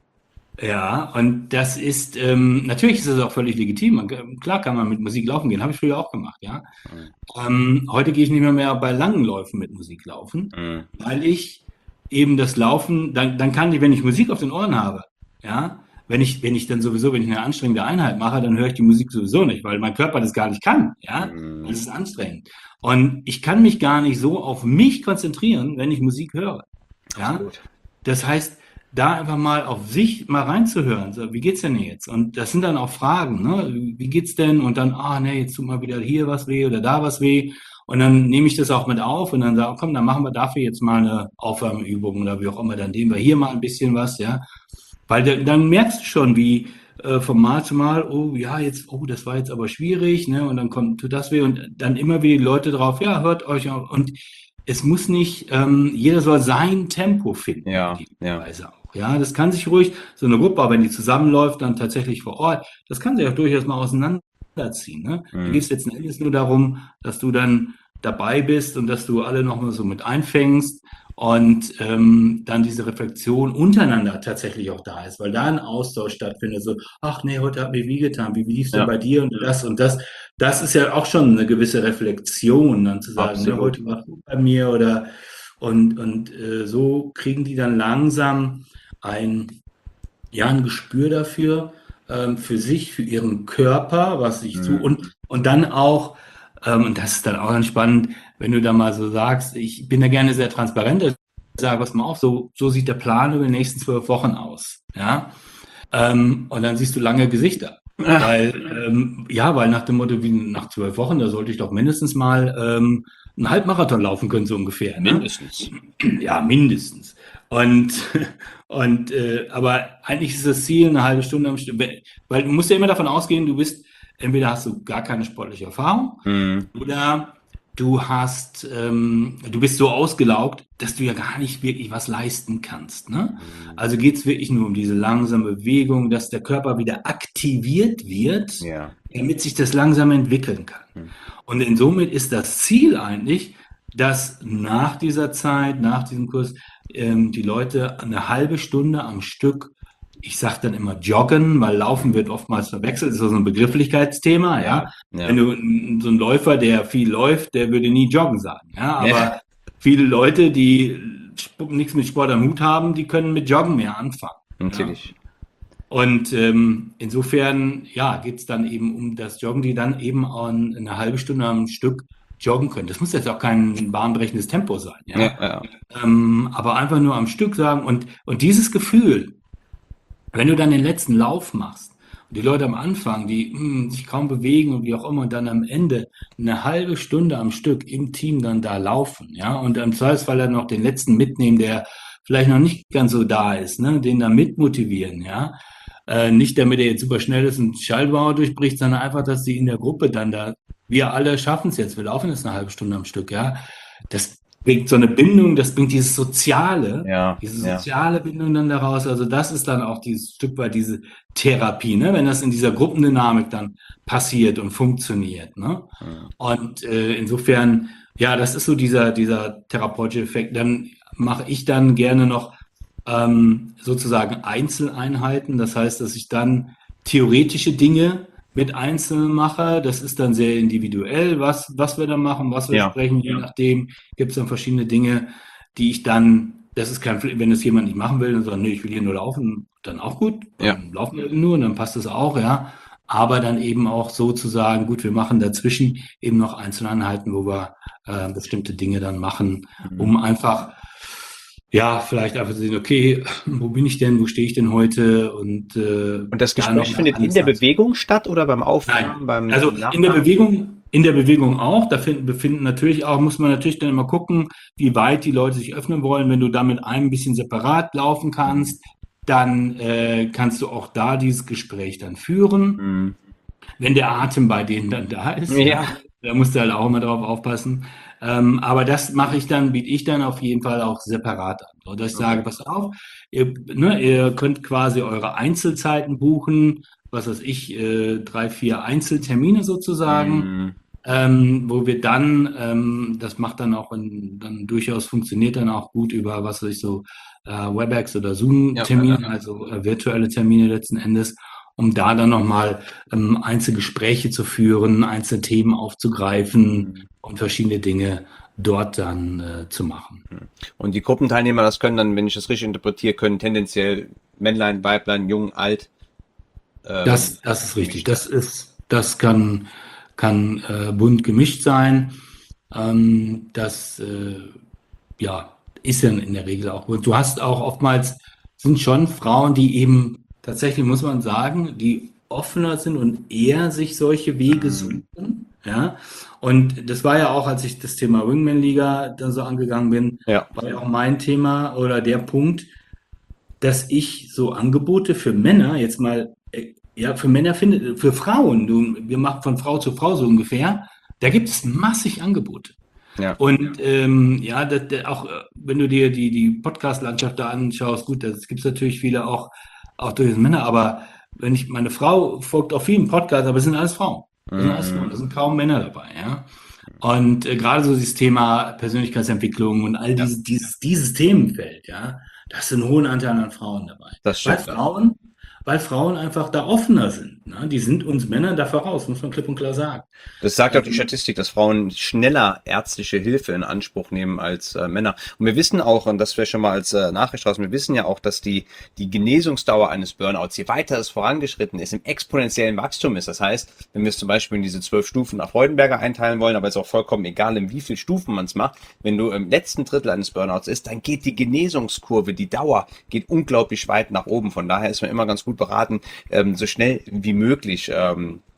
Ja, und das ist, ähm, natürlich ist es auch völlig legitim. Man, kann- klar kann man mit Musik laufen gehen, habe ich früher auch gemacht, ja. Mhm. Ähm, heute gehe ich nicht mehr, mehr bei langen Läufen mit Musik laufen, Mhm. weil ich eben das Laufen, dann, dann kann ich, wenn ich Musik auf den Ohren habe, ja, wenn ich, wenn ich dann sowieso, wenn ich eine anstrengende Einheit mache, dann höre ich die Musik sowieso nicht, weil mein Körper das gar nicht kann, ja, Mhm. weil es ist anstrengend. Und ich kann mich gar nicht so auf mich konzentrieren, wenn ich Musik höre, ja. Absolut. Das heißt, da einfach mal auf sich mal reinzuhören. So, wie geht's denn jetzt? Und das sind dann auch Fragen, ne? Wie geht's denn? Und dann, ah, nee, jetzt tut mal wieder hier was weh oder da was weh. Und dann nehme ich das auch mit auf und dann sage, komm, dann machen wir dafür jetzt mal eine Aufwärmübung oder wie auch immer. Dann nehmen wir hier mal ein bisschen was, ja. Weil da, dann merkst du schon, wie äh, von Mal zu Mal, oh ja, jetzt, oh, das war jetzt aber schwierig, ne? Und dann kommt, tut das weh und dann immer wieder die Leute drauf, ja, hört euch auf. Und es muss nicht, ähm, jeder soll sein Tempo finden, Ja, ja. idealerweise auch. Ja, das kann sich ruhig, so eine Gruppe, auch wenn die zusammenläuft, dann tatsächlich vor Ort, das kann sich auch durchaus mal auseinanderziehen. Ne? Da Mhm. geht es letzten Endes nur darum, dass du dann dabei bist und dass du alle nochmal so mit einfängst und ähm, dann diese Reflexion untereinander tatsächlich auch da ist, weil da ein Austausch stattfindet. So, ach nee, heute hat mir wie getan, wie lief's denn Ja, bei dir und das und das. Das ist ja auch schon eine gewisse Reflexion, dann zu sagen, ne, absolut. heute war es gut bei mir oder und, und äh, so kriegen die dann langsam ein, ja, ein Gespür dafür, ähm, für sich, für ihren Körper, was ich tue. Mhm. Und, und dann auch, ähm, und das ist dann auch ganz spannend, wenn du da mal so sagst, ich bin da gerne sehr transparent, ich sage, pass mal auf, so, so sieht der Plan über die nächsten zwölf Wochen aus. Ja? Ähm, und dann siehst du lange Gesichter. Ah, Weil, ähm, ja, weil nach dem Motto, wie nach zwölf Wochen, da sollte ich doch mindestens mal ähm, einen Halbmarathon laufen können, so ungefähr. Ne? Mindestens. Ja, mindestens. Und, und äh, aber eigentlich ist das Ziel eine halbe Stunde am Stück, weil du musst ja immer davon ausgehen, du bist, entweder hast du gar keine sportliche Erfahrung Mhm. oder du hast, ähm, du bist so ausgelaugt, dass du ja gar nicht wirklich was leisten kannst. Ne? Also geht es wirklich nur um diese langsame Bewegung, dass der Körper wieder aktiviert wird, Ja. damit sich das langsam entwickeln kann. Mhm. Und insomit ist das Ziel eigentlich, dass nach dieser Zeit, nach diesem Kurs, ähm, die Leute eine halbe Stunde am Stück, ich sage dann immer joggen, weil Laufen wird oftmals verwechselt, das ist so ein Begrifflichkeitsthema, ja. Ja. Ja. Wenn du n- so ein Läufer, der viel läuft, der würde nie joggen sagen, ja. Aber Ja. viele Leute, die sp- nichts mit Sport am Hut haben, die können mit Joggen mehr anfangen. Ja. Natürlich. Und ähm, insofern, ja, geht es dann eben um das Joggen, die dann eben an, eine halbe Stunde am Stück joggen können. Das muss jetzt auch kein bahnbrechendes Tempo sein, ja. Ja, ja. Ähm, aber einfach nur am Stück sagen und, und dieses Gefühl, wenn du dann den letzten Lauf machst und die Leute am Anfang, die hm, sich kaum bewegen und wie auch immer und dann am Ende eine halbe Stunde am Stück im Team dann da laufen, ja, und im Zweifelsfall dann noch den letzten mitnehmen, der vielleicht noch nicht ganz so da ist, ne, den da mitmotivieren, ja. Äh, nicht damit er jetzt super schnell ist und Schallmauer durchbricht, sondern einfach, dass die in der Gruppe dann da, wir alle schaffen es jetzt, wir laufen jetzt eine halbe Stunde am Stück, ja. Das bringt so eine Bindung, das bringt dieses Soziale, Ja, diese ja. soziale Bindung dann daraus. Also das ist dann auch dieses Stück weit diese Therapie, ne? Wenn das in dieser Gruppendynamik dann passiert und funktioniert, ne? Mhm. Und äh, insofern, ja, das ist so dieser, dieser therapeutische Effekt. Dann mache ich dann gerne noch ähm, sozusagen Einzeleinheiten. Das heißt, dass ich dann theoretische Dinge mit Einzelnen mache. Das ist dann sehr individuell, was, was wir da machen, was wir Ja. sprechen. Je nachdem gibt es dann verschiedene Dinge, die ich dann, das ist kein, wenn das jemand nicht machen will und sagt, nee, ich will hier nur laufen, dann auch gut. Ja. Dann laufen wir nur und dann passt das auch, ja. Aber dann eben auch sozusagen, gut, wir machen dazwischen eben noch Einzeleinheiten, wo wir äh, bestimmte Dinge dann machen, um einfach ja, vielleicht einfach zu sehen, okay, wo bin ich denn, wo stehe ich denn heute und äh, Und das da noch Gespräch nach findet in alles der nach- Bewegung statt oder beim Aufwärmen, Nein, beim also in der Nachmachen? Bewegung, in der Bewegung auch, da finden, befinden natürlich auch, muss man natürlich dann immer gucken, wie weit die Leute sich öffnen wollen. Wenn du da mit einem ein bisschen separat laufen kannst, dann äh, kannst du auch da dieses Gespräch dann führen. Mhm. Wenn der Atem bei denen dann da ist, Ja. da musst du halt auch immer drauf aufpassen. Ähm, aber das mache ich dann, biete ich dann auf jeden Fall auch separat an. So, dass ich Okay. sage, pass auf, ihr, ne, ihr könnt quasi eure Einzelzeiten buchen, was weiß ich, äh, drei, vier Einzeltermine sozusagen, Mhm. ähm, wo wir dann, ähm, das macht dann auch, in, dann durchaus funktioniert dann auch gut über, was weiß ich, so äh, WebEx oder Zoom-Termine, also äh, virtuelle Termine letzten Endes, um da dann nochmal ähm, Einzelgespräche zu führen, einzelne Themen aufzugreifen und verschiedene Dinge dort dann äh, zu machen. Und die Gruppenteilnehmer, das können dann, wenn ich das richtig interpretiere, können tendenziell Männlein, Weiblein, jung, alt. ähm, Das, das ist richtig. Das ist, das kann, kann äh, bunt gemischt sein. Ähm, das äh, ja, ist ja in der Regel auch. Und du hast auch oftmals, sind schon Frauen, die eben tatsächlich, muss man sagen, die offener sind und eher sich solche Wege suchen. Ja, und das war ja auch, als ich das Thema Wingman-Liga da so angegangen bin, Ja. war ja auch mein Thema oder der Punkt, dass ich so Angebote für Männer jetzt mal, äh, ja, für Männer finde, für Frauen, du, wir machen von Frau zu Frau so ungefähr, da gibt es massig Angebote. Ja. Und ähm, ja, das, das auch äh, wenn du dir die, die Podcast-Landschaft da anschaust, gut, das gibt es natürlich viele auch, auch durchaus Männer, aber wenn ich, meine Frau folgt auch vielen Podcasts, aber es sind alles Frauen. Das sind alles Frauen, da sind kaum Männer dabei, ja. Und äh, gerade so dieses Thema Persönlichkeitsentwicklung und all diese, dieses, dieses Themenfeld, ja, da ist ein hohen Anteil an Frauen dabei. Das Weil stimmt. Frauen, weil Frauen einfach da offener sind. Ne? Die sind uns Männern da voraus, muss man klipp und klar sagen. Das sagt auch die Statistik, dass Frauen schneller ärztliche Hilfe in Anspruch nehmen als äh, Männer. Und wir wissen auch, und das wäre schon mal als äh, Nachricht raus, wir wissen ja auch, dass die, die Genesungsdauer eines Burnouts, je weiter es vorangeschritten ist, im exponentiellen Wachstum ist. Das heißt, wenn wir es zum Beispiel in diese zwölf Stufen nach Freudenberger einteilen wollen, aber es ist auch vollkommen egal, in wie viel Stufen man es macht, wenn du im letzten Drittel eines Burnouts ist, dann geht die Genesungskurve, die Dauer, geht unglaublich weit nach oben. Von daher ist man immer ganz gut beraten, ähm, so schnell wie möglich ähm,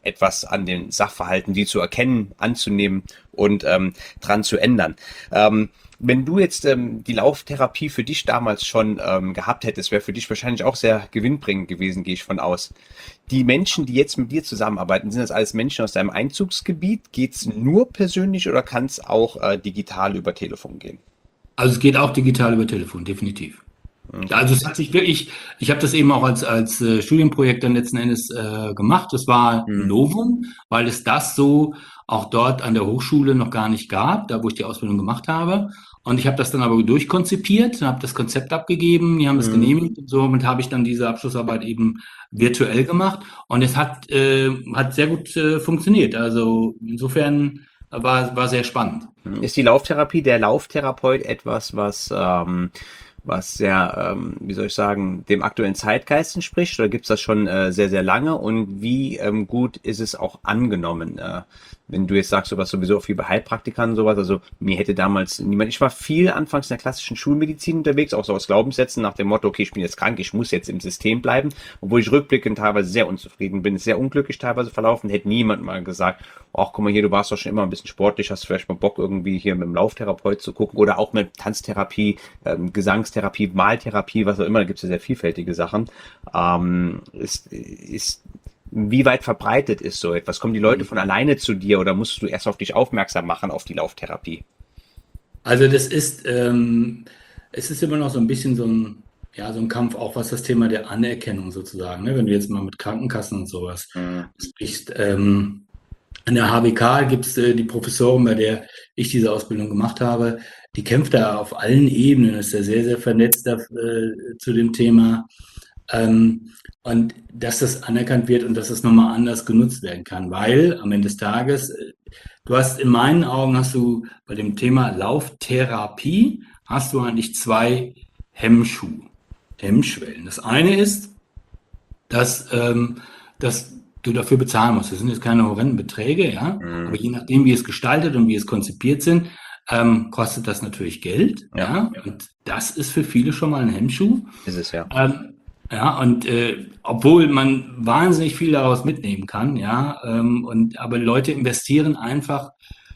etwas an den Sachverhalten, die zu erkennen, anzunehmen und ähm, dran zu ändern. Ähm, wenn du jetzt ähm, die Lauftherapie für dich damals schon ähm, gehabt hättest, wäre für dich wahrscheinlich auch sehr gewinnbringend gewesen, gehe ich von aus. Die Menschen, die jetzt mit dir zusammenarbeiten, sind das alles Menschen aus deinem Einzugsgebiet? Geht's nur persönlich oder kann es auch äh, digital über Telefon gehen? Also es geht auch digital über Telefon, definitiv. Ja, Okay. also es hat sich wirklich, ich habe das eben auch als, als äh, Studienprojekt dann letzten Endes äh, gemacht. Das war ein Hm. Novum, weil es das so auch dort an der Hochschule noch gar nicht gab, da wo ich die Ausbildung gemacht habe. Und ich habe das dann aber durchkonzipiert, habe das Konzept abgegeben, die haben es Hm. genehmigt und somit habe ich dann diese Abschlussarbeit eben virtuell gemacht. Und es hat, äh, hat sehr gut äh, funktioniert. Also insofern war, war sehr spannend. Ist die Lauftherapie, der Lauftherapeut etwas, was, ähm, was sehr, ähm, wie soll ich sagen, dem aktuellen Zeitgeist entspricht? Oder gibt's das schon äh, sehr, sehr lange? Und wie ähm, gut ist es auch angenommen? Äh, wenn du jetzt sagst, du warst sowieso viel bei Heilpraktikern und sowas, also mir hätte damals niemand, ich war viel anfangs in der klassischen Schulmedizin unterwegs, auch so aus Glaubenssätzen nach dem Motto, okay, ich bin jetzt krank, ich muss jetzt im System bleiben, obwohl ich rückblickend teilweise sehr unzufrieden bin, sehr unglücklich teilweise verlaufen, hätte niemand mal gesagt, ach, guck mal hier, du warst doch schon immer ein bisschen sportlich, hast vielleicht mal Bock irgendwie hier mit dem Lauftherapeut zu gucken oder auch mit Tanztherapie, ähm, Gesangstherapie, Maltherapie, was auch immer, da gibt es ja sehr vielfältige Sachen. Ähm, ist, ist, wie weit verbreitet ist so etwas? Kommen die Leute von alleine zu dir oder musst du erst auf dich aufmerksam machen, auf die Lauftherapie? Also das ist, ähm, es ist immer noch so ein bisschen so ein, ja, so ein Kampf, auch was das Thema der Anerkennung sozusagen, ne? Wenn du jetzt mal mit Krankenkassen und sowas Mhm. sprichst. Ähm, an der H W K gibt es äh, die Professorin, bei der ich diese Ausbildung gemacht habe, die kämpft da auf allen Ebenen, ist ja sehr, sehr vernetzt da, äh, zu dem Thema. Ähm, und dass das anerkannt wird und dass es nochmal anders genutzt werden kann, weil am Ende des Tages, äh, du hast in meinen Augen, hast du bei dem Thema Lauftherapie, hast du eigentlich zwei Hemmschuh, Hemmschwellen. Das eine ist, dass, ähm, dass du dafür bezahlen musst. Das sind jetzt keine horrenden Beträge, ja, aber Mhm. je nachdem, wie es gestaltet und wie es konzipiert sind, ähm, kostet das natürlich Geld, Ja, ja, und das ist für viele schon mal ein Hemmschuh. ist es ja. Ähm, ja, und äh, obwohl man wahnsinnig viel daraus mitnehmen kann, ja, ähm, und aber Leute investieren einfach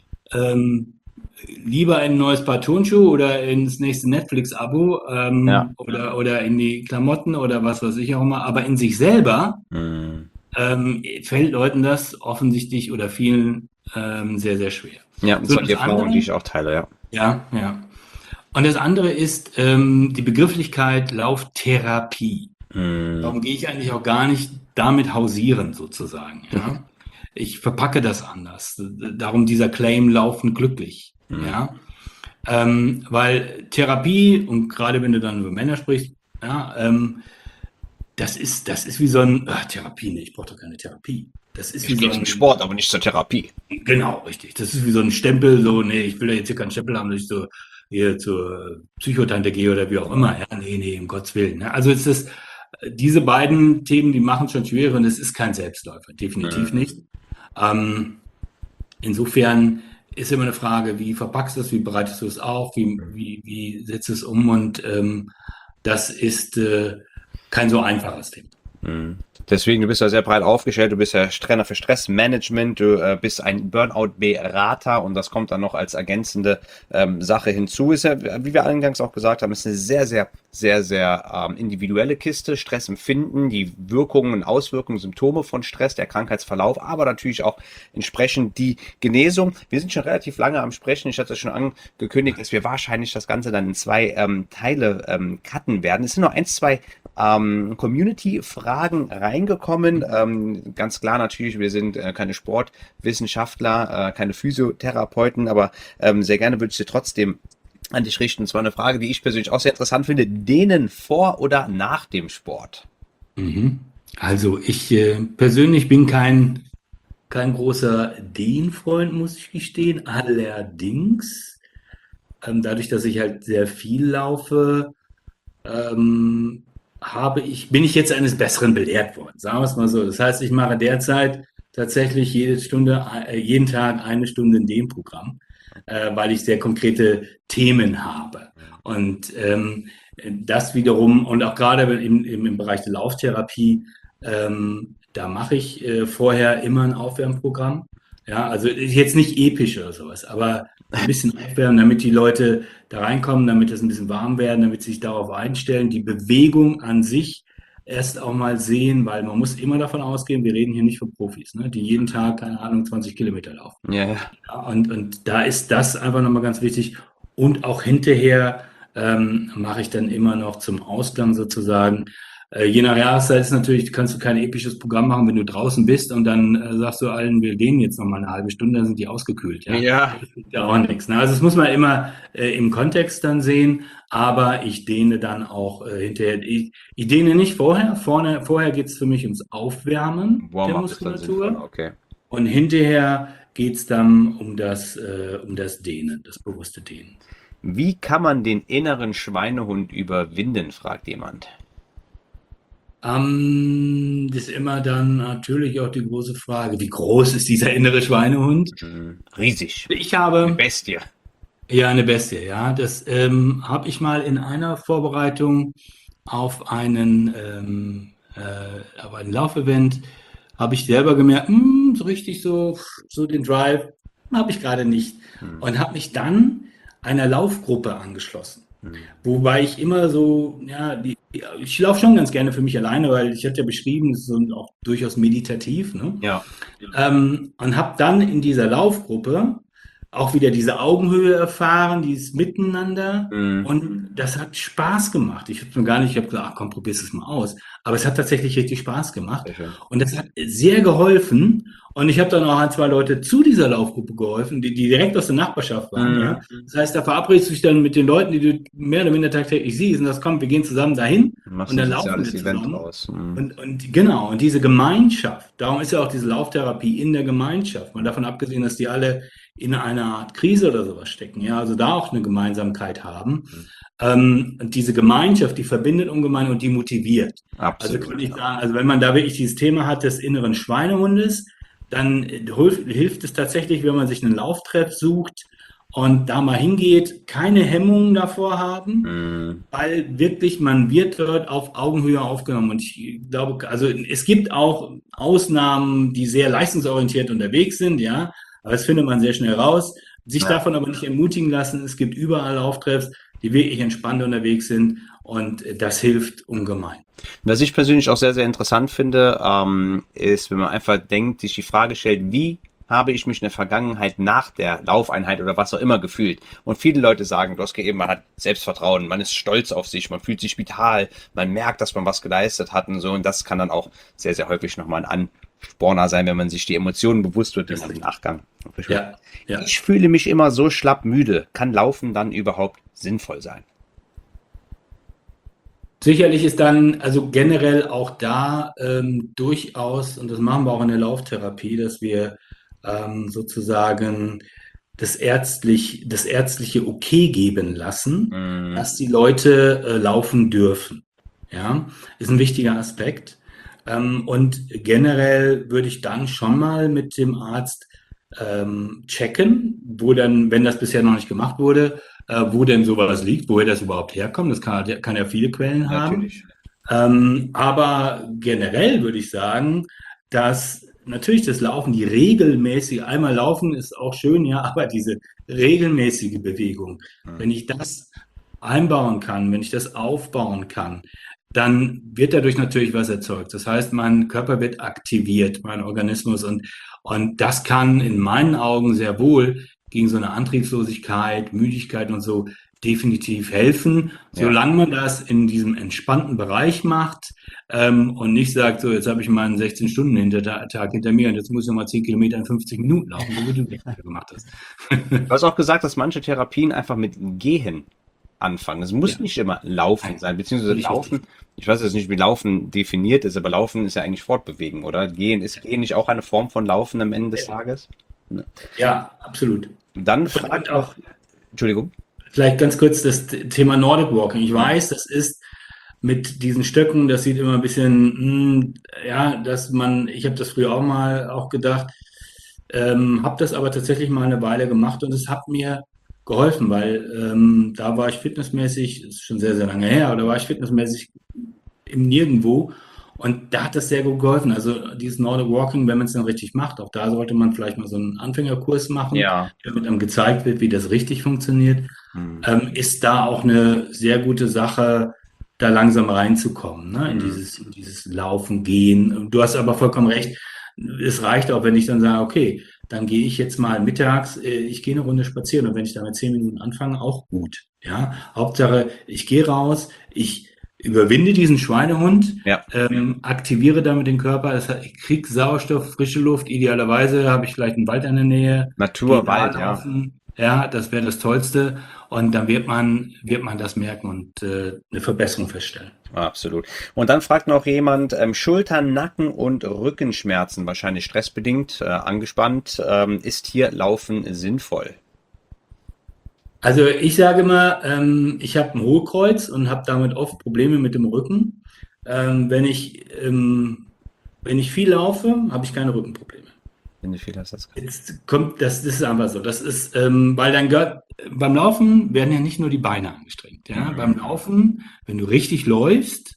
ähm, lieber in ein neues Paar Turnschuhe oder ins nächste Netflix-Abo Ja. ähm, oder, oder in die Klamotten oder was weiß ich auch immer, aber in sich selber Mhm. ähm, fällt Leuten das offensichtlich oder vielen ähm, sehr, sehr schwer. Ja, das So, war die das Erfahrung, die andere, ich auch teile, ja. ja, ja. Und das andere ist ähm, die Begrifflichkeit Lauftherapie. Mhm. Darum gehe ich eigentlich auch gar nicht damit hausieren, sozusagen, ja. Ich verpacke das anders. Darum dieser Claim laufen glücklich, Mhm. ja. Ähm, weil Therapie, und gerade wenn du dann über Männer sprichst, ja, ähm, das ist, das ist wie so ein, ach, Therapie, nee, ich brauche doch keine Therapie. Das ist wie Ich so gehe zum ein, Sport, aber nicht zur Therapie. genau, richtig. Das ist wie so ein Stempel, so, nee, ich will da jetzt hier keinen Stempel haben, dass ich so hier zur Psychotante gehe oder wie auch immer. Ja, nee, nee, um Gottes Willen. Ne? Also es ist, diese beiden Themen, die machen schon schwer und es ist kein Selbstläufer, definitiv Mhm. nicht. Ähm, insofern ist immer eine Frage, wie verpackst du es, wie bereitest du es auf, wie, wie, wie setzt du es um und ähm, das ist äh, kein so einfaches Thema. Mhm. Deswegen, du bist ja sehr breit aufgestellt, du bist ja Trainer für Stressmanagement, du äh, bist ein Burnout-Berater und das kommt dann noch als ergänzende ähm, Sache hinzu. Ist ja, wie wir eingangs auch gesagt haben, ist eine sehr, sehr, sehr, sehr ähm, individuelle Kiste. Stressempfinden, die Wirkungen und Auswirkungen, Symptome von Stress, der Krankheitsverlauf, aber natürlich auch entsprechend die Genesung. Wir sind schon relativ lange am Sprechen. Ich hatte schon angekündigt, dass wir wahrscheinlich das Ganze dann in zwei ähm, Teile ähm, cutten werden. Es sind noch ein, zwei ähm, Community-Fragen reingekommen. Ähm, ganz klar natürlich, wir sind äh, keine Sportwissenschaftler, äh, keine Physiotherapeuten, aber ähm, sehr gerne würde ich sie trotzdem an dich richten. Und zwar eine Frage, die ich persönlich auch sehr interessant finde. Dehnen vor oder nach dem Sport? Mhm. Also ich äh, persönlich bin kein, kein großer Dehnfreund, muss ich gestehen. Allerdings, ähm, dadurch, dass ich halt sehr viel laufe, ähm, habe ich, bin ich jetzt eines Besseren belehrt worden, sagen wir es mal so. Das heißt, ich mache derzeit tatsächlich jede Stunde, äh, jeden Tag eine Stunde in dem Programm, äh, weil ich sehr konkrete Themen habe. Und ähm, das wiederum, und auch gerade im, im, im Bereich der Lauftherapie, ähm, da mache ich äh, vorher immer ein Aufwärmprogramm. Ja, also ist jetzt nicht episch oder sowas, aber so ein bisschen aufwärmen, damit die Leute da reinkommen, damit es ein bisschen warm werden, damit sie sich darauf einstellen, die Bewegung an sich erst auch mal sehen, weil man muss immer davon ausgehen, wir reden hier nicht von Profis, ne, die jeden Tag, keine Ahnung, zwanzig Kilometer laufen. Ja, ja. Ja, und, und da ist das einfach nochmal ganz wichtig. Und auch hinterher ähm, mache ich dann immer noch zum Ausklang sozusagen. Äh, je nach Jahreszeit ist natürlich, kannst du kein episches Programm machen, wenn du draußen bist und dann äh, sagst du allen, wir gehen jetzt nochmal eine halbe Stunde, dann sind die ausgekühlt, ja. Ja. Das ist ja auch nichts. Ne? Also das muss man immer äh, im Kontext dann sehen, aber ich dehne dann auch äh, hinterher. Ich, ich dehne nicht vorher. Vorne, vorher geht es für mich ums Aufwärmen der Warm-up ist dann sinnvoll, Muskulatur. okay. Und hinterher geht es dann um das, äh, um das Dehnen, das bewusste Dehnen. Wie kann man den inneren Schweinehund überwinden, fragt jemand. Ähm, das ist immer dann natürlich auch die große Frage, wie groß ist dieser innere Schweinehund? Hm, riesig. Ich Eine habe Bestie. ja eine Bestie, ja. Das ähm, habe ich mal in einer Vorbereitung auf einen, ähm, äh, auf ein Laufevent, habe ich selber gemerkt, hm, so richtig so, so den Drive habe ich gerade nicht. Hm, Und habe mich dann einer Laufgruppe angeschlossen. hm. Wobei ich immer so, ja, die, ich laufe schon ganz gerne für mich alleine, weil ich hatte ja beschrieben, das ist so auch durchaus meditativ, ne? Ja. Ähm, und habe dann in dieser Laufgruppe auch wieder diese Augenhöhe erfahren, dieses Miteinander. Hm, Und das hat Spaß gemacht. Ich habe mir gar nicht, ich habe gesagt, ach komm, probier's es mal aus. Aber es hat tatsächlich richtig Spaß gemacht. sehr schön. Und das hat sehr geholfen. Und ich habe dann auch ein, zwei Leute zu dieser Laufgruppe geholfen, die, die direkt aus der Nachbarschaft waren. Ja. Hm. Das heißt, da verabredest du dich dann mit den Leuten, die du mehr oder minder tagtäglich siehst. Und das kommt, wir gehen zusammen dahin Du machst und ein dann laufen soziales wir Event zusammen. draus. Hm. Und, und genau, und diese Gemeinschaft, darum ist ja auch diese Lauftherapie in der Gemeinschaft, mal davon abgesehen, dass die alle in einer Art Krise oder sowas stecken, ja, also da auch eine Gemeinsamkeit haben. Hm. Ähm, und diese Gemeinschaft, die verbindet ungemein und die motiviert. Also kann Absolut. ich sagen, also wenn man da wirklich dieses Thema hat des inneren Schweinehundes, dann hilft, hilft es tatsächlich, wenn man sich einen Lauftreff sucht und da mal hingeht, keine Hemmungen davor haben, Hm. weil wirklich man wird dort auf Augenhöhe aufgenommen. Und ich glaube, also es gibt auch Ausnahmen, die sehr leistungsorientiert unterwegs sind, ja, aber das findet man sehr schnell raus. Sich Ja. davon aber nicht ermutigen lassen. Es gibt überall Auftreffs, die wirklich entspannt unterwegs sind und das hilft ungemein. Was ich persönlich auch sehr, sehr interessant finde, ähm, ist, wenn man einfach denkt, sich die Frage stellt, wie habe ich mich in der Vergangenheit nach der Laufeinheit oder was auch immer gefühlt? Und viele Leute sagen, du hast eben, man hat Selbstvertrauen, man ist stolz auf sich, man fühlt sich vital, man merkt, dass man was geleistet hat und so. Und das kann dann auch sehr, sehr häufig nochmal ein Ansporner sein, wenn man sich die Emotionen bewusst wird im Nachgang. Ja, ja. Ich fühle mich immer so schlapp müde. Kann Laufen dann überhaupt sinnvoll sein? Sicherlich ist dann, also generell auch da ähm, durchaus, und das machen wir auch in der Lauftherapie, dass wir ähm, sozusagen das ärztlich, das ärztliche Okay geben lassen, Mm, dass die Leute äh, laufen dürfen. Ja, ist ein wichtiger Aspekt. Ähm, und generell würde ich dann schon mal mit dem Arzt ähm, checken, wo dann, wenn das bisher noch nicht gemacht wurde, äh, wo denn sowas liegt, woher das überhaupt herkommt. Das kann, kann ja viele Quellen haben. natürlich. Ähm, aber generell würde ich sagen, dass natürlich das Laufen, die regelmäßige, einmal laufen ist auch schön, ja, aber diese regelmäßige Bewegung, Mm, wenn ich das einbauen kann, wenn ich das aufbauen kann, dann wird dadurch natürlich was erzeugt. Das heißt, mein Körper wird aktiviert, mein Organismus und, und das kann in meinen Augen sehr wohl gegen so eine Antriebslosigkeit, Müdigkeit und so definitiv helfen, ja. solange man das in diesem entspannten Bereich macht ähm, und nicht sagt, so jetzt habe ich meinen sechzehn-Stunden-Tag hinter mir und jetzt muss ich nochmal zehn Kilometer in fünfzig Minuten laufen, so wie du das gemacht hast. Du hast auch gesagt, dass manche Therapien einfach mit Gehen anfangen. Es muss Ja, nicht immer Laufen sein, beziehungsweise völlig richtig. Laufen. Ich weiß jetzt nicht, wie Laufen definiert ist, aber Laufen ist ja eigentlich Fortbewegen, oder? Gehen ist Gehen nicht auch eine Form von Laufen am Ende des Tages? Ne? Ja, absolut. Dann Und, und fragt noch, auch Entschuldigung. vielleicht ganz kurz das Thema Nordic Walking. Ich weiß, das ist mit diesen Stöcken, das sieht immer ein bisschen, mh, ja, dass man, ich habe das früher auch mal auch gedacht, ähm, habe das aber tatsächlich mal eine Weile gemacht und es hat mir geholfen, weil ähm, da war ich fitnessmäßig, das ist schon sehr, sehr lange her, aber da war ich fitnessmäßig im Nirgendwo Und da hat das sehr gut geholfen. Also dieses Nordic Walking, wenn man es dann richtig macht, auch da sollte man vielleicht mal so einen Anfängerkurs machen, Ja. damit einem gezeigt wird, wie das richtig funktioniert. Hm. Ähm, ist da auch eine sehr gute Sache, da langsam reinzukommen, ne? In Hm. dieses, in dieses Laufen, Gehen. Du hast aber vollkommen recht. Es reicht auch, wenn ich dann sage, okay, dann gehe ich jetzt mal mittags, äh, ich gehe eine Runde spazieren und wenn ich da mit zehn Minuten anfange, auch gut. Ja, Hauptsache, ich gehe raus, ich überwinde diesen Schweinehund, Ja. ähm, aktiviere damit den Körper, das heißt, ich kriege Sauerstoff, frische Luft, idealerweise habe ich vielleicht einen Wald in der Nähe, gehe Natur, da Wald, ja. laufen, ja, das wäre das Tollste und dann wird man, wird man das merken und äh, eine Verbesserung feststellen. Absolut. Und dann fragt noch jemand, ähm, Schultern, Nacken und Rückenschmerzen, wahrscheinlich stressbedingt, äh, angespannt. Ähm, ist hier Laufen sinnvoll? Also ich sage immer, ähm, ich habe ein Hohlkreuz und habe damit oft Probleme mit dem Rücken. Ähm, wenn ich, ähm, wenn ich viel laufe, habe ich keine Rückenprobleme. Wenn du viel hast, das kann. Jetzt kommt, das, das ist einfach so. Das ist, ähm, weil dann gehört, beim Laufen werden ja nicht nur die Beine angestrengt. Ja? Beim Mhm. Laufen, wenn du richtig läufst,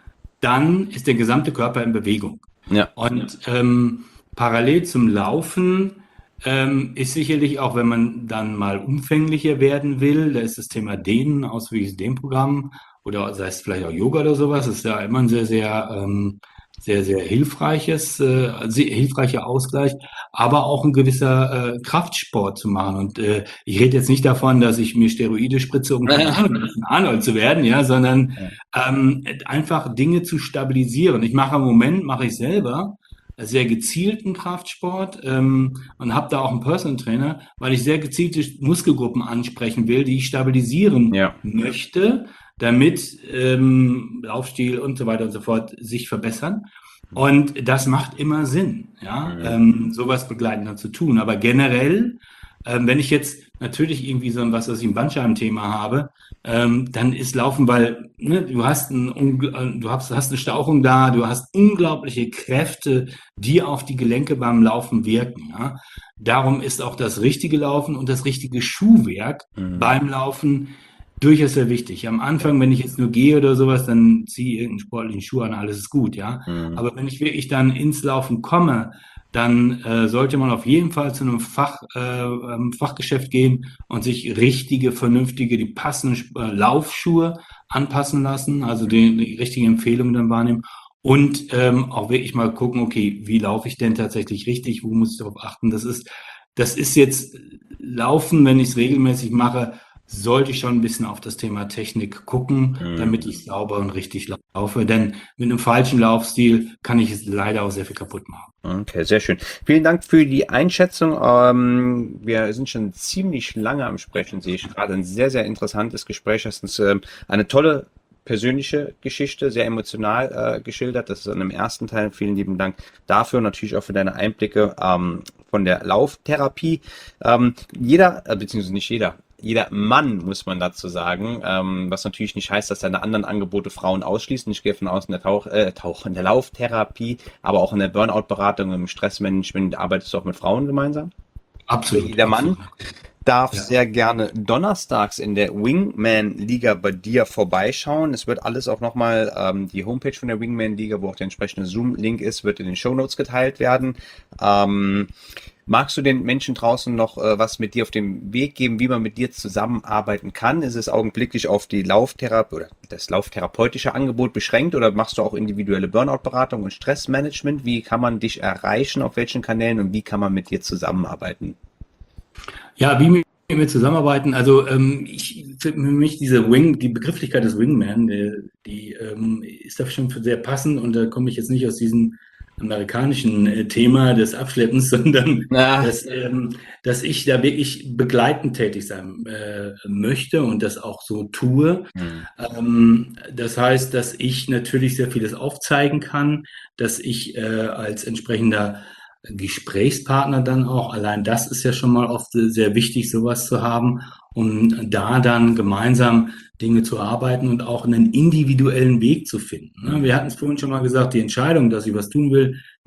dann ist der gesamte Körper in Bewegung. Ja. Und ähm, parallel zum Laufen ähm, ist sicherlich auch, wenn man dann mal umfänglicher werden will, da ist das Thema Dehnen, ausführliches Dehnprogramm oder sei es vielleicht auch Yoga oder sowas, ist ja immer ein sehr, sehr, ähm, sehr, sehr hilfreiches, äh, sehr hilfreicher Ausgleich, aber auch ein gewisser äh, Kraftsport zu machen. Und äh, ich rede jetzt nicht davon, dass ich mir Steroide spritze, um keine Ahnung, ein Arnold zu werden, ja, sondern Ja. ähm, einfach Dinge zu stabilisieren. Ich mache im Moment, mache ich selber sehr gezielten Kraftsport ähm, und habe da auch einen Personal Trainer, weil ich sehr gezielte Muskelgruppen ansprechen will, die ich stabilisieren Ja. möchte, damit ähm, Laufstil und so weiter und so fort sich verbessern. Und das macht immer Sinn, ja, Mhm. ähm, sowas begleitend dann zu tun. Aber generell, ähm, wenn ich jetzt natürlich irgendwie so ein, was weiß ich, ein Bandscheibenthema habe, ähm, dann ist Laufen, weil ne, du hast, ein, ungl- du hast, hast eine Stauchung da, du hast unglaubliche Kräfte, die auf die Gelenke beim Laufen wirken. Ja? Darum ist auch das richtige Laufen und das richtige Schuhwerk Mhm. beim Laufen durchaus sehr wichtig. Am Anfang, wenn ich jetzt nur gehe oder sowas, dann ziehe ich irgendeinen sportlichen Schuh an, alles ist gut, ja. Mhm. Aber wenn ich wirklich dann ins Laufen komme, dann äh, sollte man auf jeden Fall zu einem Fach, äh, ähm, Fachgeschäft gehen und sich richtige, vernünftige, die passenden äh, Laufschuhe anpassen lassen, also die, die richtigen Empfehlungen dann wahrnehmen und ähm, auch wirklich mal gucken, okay, wie laufe ich denn tatsächlich richtig, wo muss ich darauf achten? Das ist, das ist jetzt Laufen, wenn ich es regelmäßig mache, sollte ich schon ein bisschen auf das Thema Technik gucken, damit Mhm. ich sauber und richtig laufe. Denn mit einem falschen Laufstil kann ich es leider auch sehr viel kaputt machen. Okay, sehr schön. Vielen Dank für die Einschätzung. Ähm, wir sind schon ziemlich lange am Sprechen, sehe ich gerade. Ein sehr, sehr interessantes Gespräch. Das ist ähm, eine tolle persönliche Geschichte, sehr emotional äh, geschildert. Das ist in dem ersten Teil. Vielen lieben Dank dafür und natürlich auch für deine Einblicke ähm, von der Lauftherapie. Ähm, jeder, äh, beziehungsweise nicht jeder, jeder Mann, muss man dazu sagen, ähm, was natürlich nicht heißt, dass deine anderen Angebote Frauen ausschließen. Ich gehe von aus, in der Tauch, äh, Tauch, in der Lauftherapie, aber auch in der Burnout-Beratung, im Stressmanagement arbeitest du auch mit Frauen gemeinsam. Absolut, Jeder Mann absolut. darf Ja. sehr gerne donnerstags in der Wingman-Liga bei dir vorbeischauen. Es wird alles auch nochmal, ähm, die Homepage von der Wingman-Liga, wo auch der entsprechende Zoom-Link ist, wird in den Shownotes geteilt werden. Ähm, magst du den Menschen draußen noch äh, was mit dir auf den Weg geben, wie man mit dir zusammenarbeiten kann? Ist es augenblicklich auf die Lauftherapie oder das lauftherapeutische Angebot beschränkt oder machst du auch individuelle Burnout-Beratung und Stressmanagement? Wie kann man dich erreichen, auf welchen Kanälen und wie kann man mit dir zusammenarbeiten? Ja, wie wir zusammenarbeiten, also ähm, ich für mich diese Wing, die Begrifflichkeit des Wingman, die, die ähm, ist da schon sehr passend und da komme ich jetzt nicht aus diesem amerikanischen äh, Thema des Abschleppens, sondern Na, dass, ähm, dass ich da wirklich begleitend tätig sein äh, möchte und das auch so tue. hm, Ähm, das heißt, dass ich natürlich sehr vieles aufzeigen kann, dass ich äh, als entsprechender Gesprächspartner dann auch. Allein das ist ja schon mal oft sehr wichtig, sowas zu haben, um da dann gemeinsam Dinge zu arbeiten und auch einen individuellen Weg zu finden. Ne? Wir hm, hatten es vorhin schon mal gesagt, die Entscheidung, dass ich was tun will,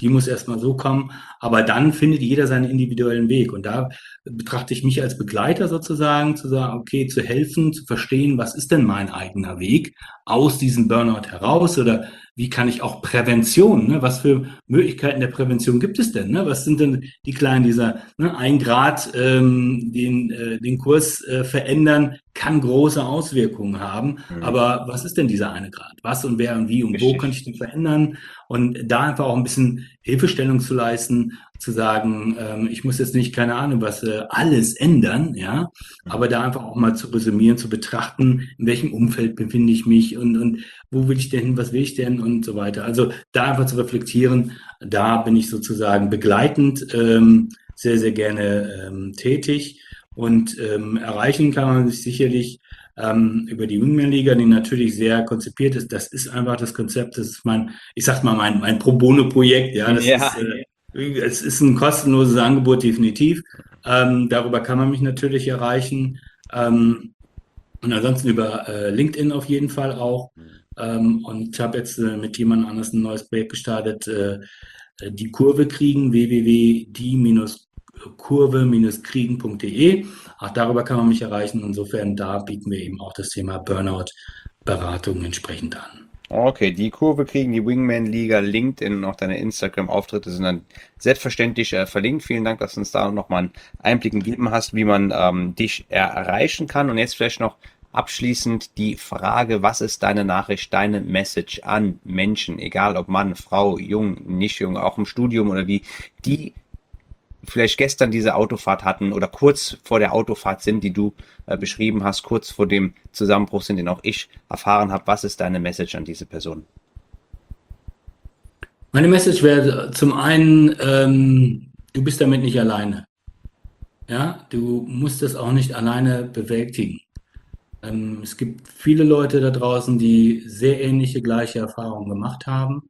die muss erstmal so kommen, aber dann findet jeder seinen individuellen Weg. Und da betrachte ich mich als Begleiter sozusagen, zu sagen, okay, zu helfen, zu verstehen, was ist denn mein eigener Weg aus diesem Burnout heraus, oder wie kann ich auch Prävention, ne? Was für Möglichkeiten der Prävention gibt es denn? Ne? Was sind denn die kleinen, dieser ne, ein Grad, ähm, den, äh, den Kurs äh, verändern, kann große Auswirkungen haben. Mhm. Aber was ist denn dieser eine Grad? Was und wer und wie und Richtig. wo kann ich den verändern? Und da einfach auch ein bisschen Hilfestellung zu leisten, zu sagen, ähm, ich muss jetzt nicht, keine Ahnung, was äh, alles ändern, ja, aber da einfach auch mal zu resümieren, zu betrachten, in welchem Umfeld befinde ich mich und, und wo will ich denn hin, was will ich denn und so weiter. Also da einfach zu reflektieren, da bin ich sozusagen begleitend ähm, sehr, sehr gerne ähm, tätig. Und ähm, erreichen kann man sich sicherlich ähm, über die Wingman-Liga, die natürlich sehr konzipiert ist. Das ist einfach das Konzept, das ist mein, ich sag mal, mein, mein Pro-Bono-Projekt. Ja, das Ja. ist, äh, es ist ein kostenloses Angebot, definitiv. Ähm, darüber kann man mich natürlich erreichen. Ähm, und ansonsten über äh, LinkedIn auf jeden Fall auch. Ähm, und ich habe jetzt äh, mit jemand anderes ein neues Projekt gestartet, äh, die Kurve kriegen, w w w punkt die kurve kriegen punkt de. Auch darüber kann man mich erreichen. Insofern, da bieten wir eben auch das Thema Burnout-Beratung entsprechend an. Okay, die Kurve kriegen, die Wingman-Liga, LinkedIn und auch deine Instagram-Auftritte sind dann selbstverständlich äh, verlinkt. Vielen Dank, dass du uns da nochmal einen Einblick gegeben hast, wie man ähm, dich erreichen kann. Und jetzt vielleicht noch abschließend die Frage, was ist deine Nachricht, deine Message an Menschen, egal ob Mann, Frau, jung, nicht jung, auch im Studium oder wie, die vielleicht gestern diese Autofahrt hatten oder kurz vor der Autofahrt sind, die du äh, beschrieben hast, kurz vor dem Zusammenbruch sind, den auch ich erfahren habe. Was ist deine Message an diese Person? Meine Message wäre zum einen, ähm, du bist damit nicht alleine. Ja, du musst das auch nicht alleine bewältigen. Ähm, es gibt viele Leute da draußen, die sehr ähnliche, gleiche Erfahrungen gemacht haben,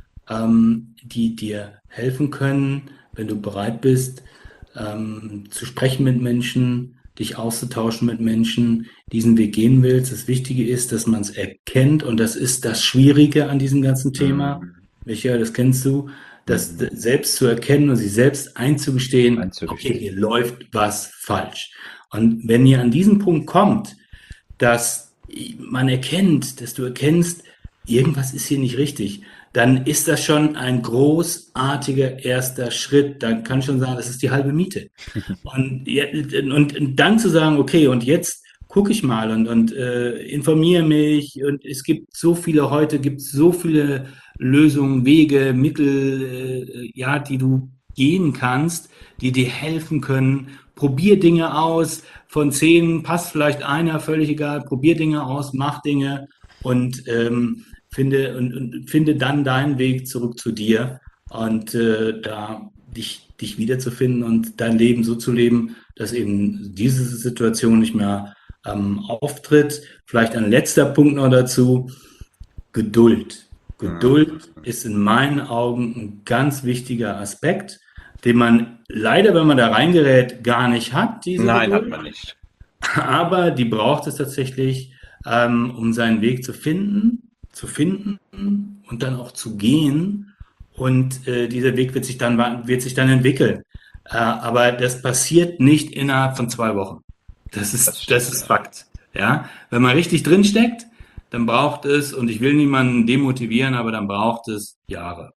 ähm, die dir helfen können, wenn du bereit bist, ähm, zu sprechen mit Menschen, dich auszutauschen mit Menschen, diesen Weg gehen willst. Das Wichtige ist, dass man es erkennt, und das ist das Schwierige an diesem ganzen Thema. Mhm. Michael, das kennst du, das Mhm. selbst zu erkennen und sich selbst einzugestehen, okay, Einzugestehen. hier läuft was falsch. Und wenn ihr an diesen Punkt kommt, dass man erkennt, dass du erkennst, irgendwas ist hier nicht richtig, dann ist das schon ein großartiger erster Schritt. Dann kann ich schon sagen, das ist die halbe Miete. Und, und, und dann zu sagen, okay, und jetzt gucke ich mal und, und äh, informiere mich. Und es gibt so viele, heute gibt es so viele Lösungen, Wege, Mittel, äh, ja, die du gehen kannst, die dir helfen können. Probier Dinge aus. Von zehn passt vielleicht einer, völlig egal. Probier Dinge aus, mach Dinge und ähm, finde und, und finde dann deinen Weg zurück zu dir und äh, da dich, dich wiederzufinden und dein Leben so zu leben, dass eben diese Situation nicht mehr ähm, auftritt. Vielleicht ein letzter Punkt noch dazu: Geduld. Geduld ist in meinen Augen ein ganz wichtiger Aspekt, den man leider, wenn man da reingerät, gar nicht hat, diese Nein, Geduld. hat man nicht. Aber die braucht es tatsächlich, ähm, um seinen Weg zu finden, zu finden und dann auch zu gehen. Und äh, dieser Weg wird sich dann, wird sich dann entwickeln. Äh, aber das passiert nicht innerhalb von zwei Wochen. Das ist, das ist Fakt. Ja, wenn man richtig drinsteckt, dann braucht es, und ich will niemanden demotivieren, aber dann braucht es Jahre,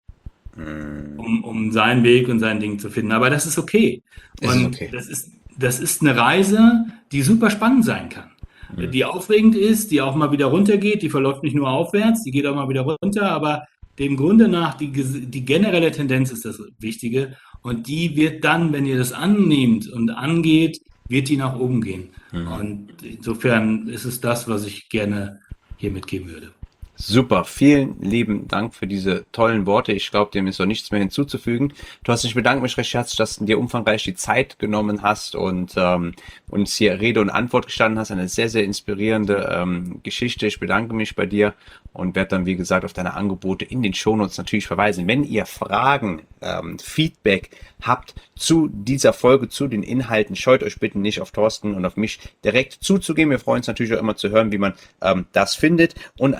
um, um seinen Weg und sein Ding zu finden. Aber das ist okay. Es ist Und okay. das ist, das ist eine Reise, die super spannend sein kann. Die aufregend ist, die auch mal wieder runtergeht, die verläuft nicht nur aufwärts, die geht auch mal wieder runter, aber dem Grunde nach, die, die generelle Tendenz ist das Wichtige, und die wird dann, wenn ihr das annehmt und angeht, wird die nach oben gehen. Mhm. Und insofern ist es das, was ich gerne hier mitgeben würde. Super, vielen lieben Dank für diese tollen Worte. Ich glaube, dem ist so nichts mehr hinzuzufügen. Du hast dich bedankt mich recht herzlich, dass du dir umfangreich die Zeit genommen hast und ähm, uns hier Rede und Antwort gestanden hast. Eine sehr, sehr inspirierende ähm, Geschichte. Ich bedanke mich bei dir und werde dann, wie gesagt, auf deine Angebote in den Shownotes natürlich verweisen. Wenn ihr Fragen, ähm, Feedback habt zu dieser Folge, zu den Inhalten, scheut euch bitte nicht auf Thorsten und auf mich direkt zuzugehen. Wir freuen uns natürlich auch immer zu hören, wie man ähm, das findet. Und an die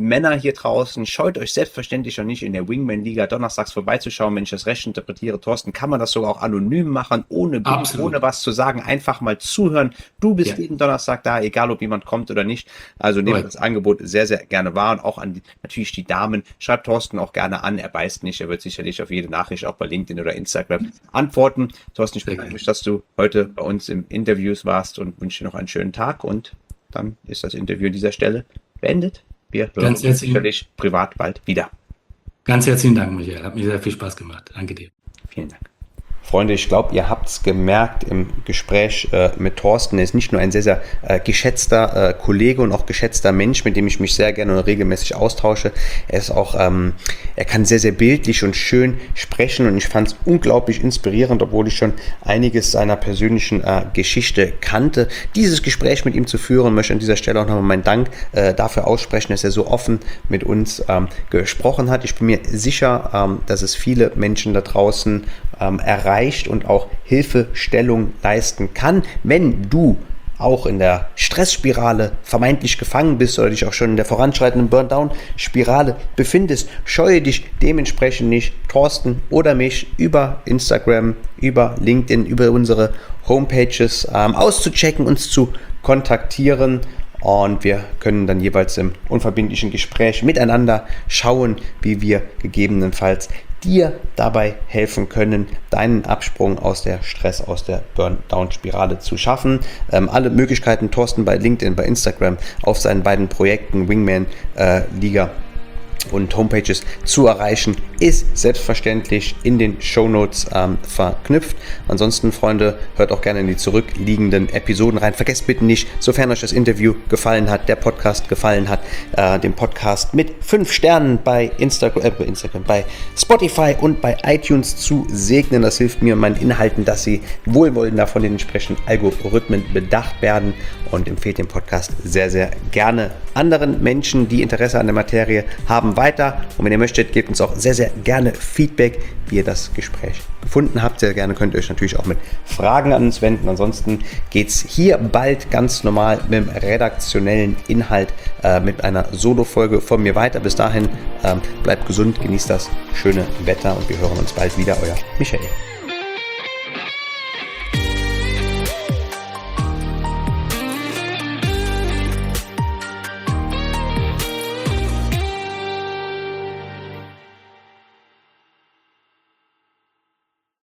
Männer hier draußen, scheut euch selbstverständlich noch nicht in der Wingman-Liga donnerstags vorbeizuschauen. Wenn ich das recht interpretiere, Thorsten, kann man das sogar auch anonym machen, ohne Bild, ohne was zu sagen, einfach mal zuhören. Du bist ja. jeden Donnerstag da, egal ob jemand kommt oder nicht. Also nehmt das Angebot sehr, sehr gerne wahr und auch an die, natürlich die Damen. Schreibt Thorsten auch gerne an, er beißt nicht, er wird sicherlich auf jede Nachricht auch bei LinkedIn oder Instagram antworten. Thorsten, ich bedanke mich, dass du heute bei uns im Interviews warst und wünsche dir noch einen schönen Tag und dann ist das Interview an dieser Stelle beendet. Wir hören uns sicherlich privat bald wieder. Ganz herzlichen Dank, Michael. Hat mir sehr viel Spaß gemacht. Danke dir. Vielen Dank. Freunde, ich glaube, ihr habt es gemerkt im Gespräch äh, mit Thorsten. Er ist nicht nur ein sehr, sehr äh, geschätzter äh, Kollege und auch geschätzter Mensch, mit dem ich mich sehr gerne und regelmäßig austausche. Er ist auch, ähm, er kann sehr, sehr bildlich und schön sprechen und ich fand es unglaublich inspirierend, obwohl ich schon einiges seiner persönlichen äh, Geschichte kannte. Dieses Gespräch mit ihm zu führen, möchte an dieser Stelle auch nochmal meinen Dank äh, dafür aussprechen, dass er so offen mit uns ähm, gesprochen hat. Ich bin mir sicher, ähm, dass es viele Menschen da draußen ähm, erreicht und auch Hilfestellung leisten kann, wenn du auch in der Stressspirale vermeintlich gefangen bist oder dich auch schon in der voranschreitenden Burn-Down-Spirale befindest. Scheue dich dementsprechend nicht, Thorsten oder mich über Instagram, über LinkedIn, über unsere Homepages ähm, auszuchecken, uns zu kontaktieren. Und wir können dann jeweils im unverbindlichen Gespräch miteinander schauen, wie wir gegebenenfalls dir dabei helfen können, deinen Absprung aus der Stress, aus der Burn-Down-Spirale zu schaffen. Ähm, alle Möglichkeiten Thorsten bei LinkedIn, bei Instagram, auf seinen beiden Projekten Wingman äh, Liga und Homepages zu erreichen, ist selbstverständlich in den Shownotes ähm, verknüpft. Ansonsten, Freunde, hört auch gerne in die zurückliegenden Episoden rein. Vergesst bitte nicht, sofern euch das Interview gefallen hat, der Podcast gefallen hat, äh, den Podcast mit fünf Sternen bei Instagram, äh, bei Instagram, bei Spotify und bei iTunes zu segnen. Das hilft mir und meinen Inhalten, dass sie wohlwollender von den entsprechenden Algorithmen bedacht werden, und empfehlt den Podcast sehr, sehr gerne anderen Menschen, die Interesse an der Materie haben, weiter. Und wenn ihr möchtet, gebt uns auch sehr, sehr gerne Feedback, wie ihr das Gespräch gefunden habt. Sehr gerne könnt ihr euch natürlich auch mit Fragen an uns wenden. Ansonsten geht es hier bald ganz normal mit dem redaktionellen Inhalt äh, mit einer Solo-Folge von mir weiter. Bis dahin, ähm, bleibt gesund, genießt das schöne Wetter und wir hören uns bald wieder. Euer Michael.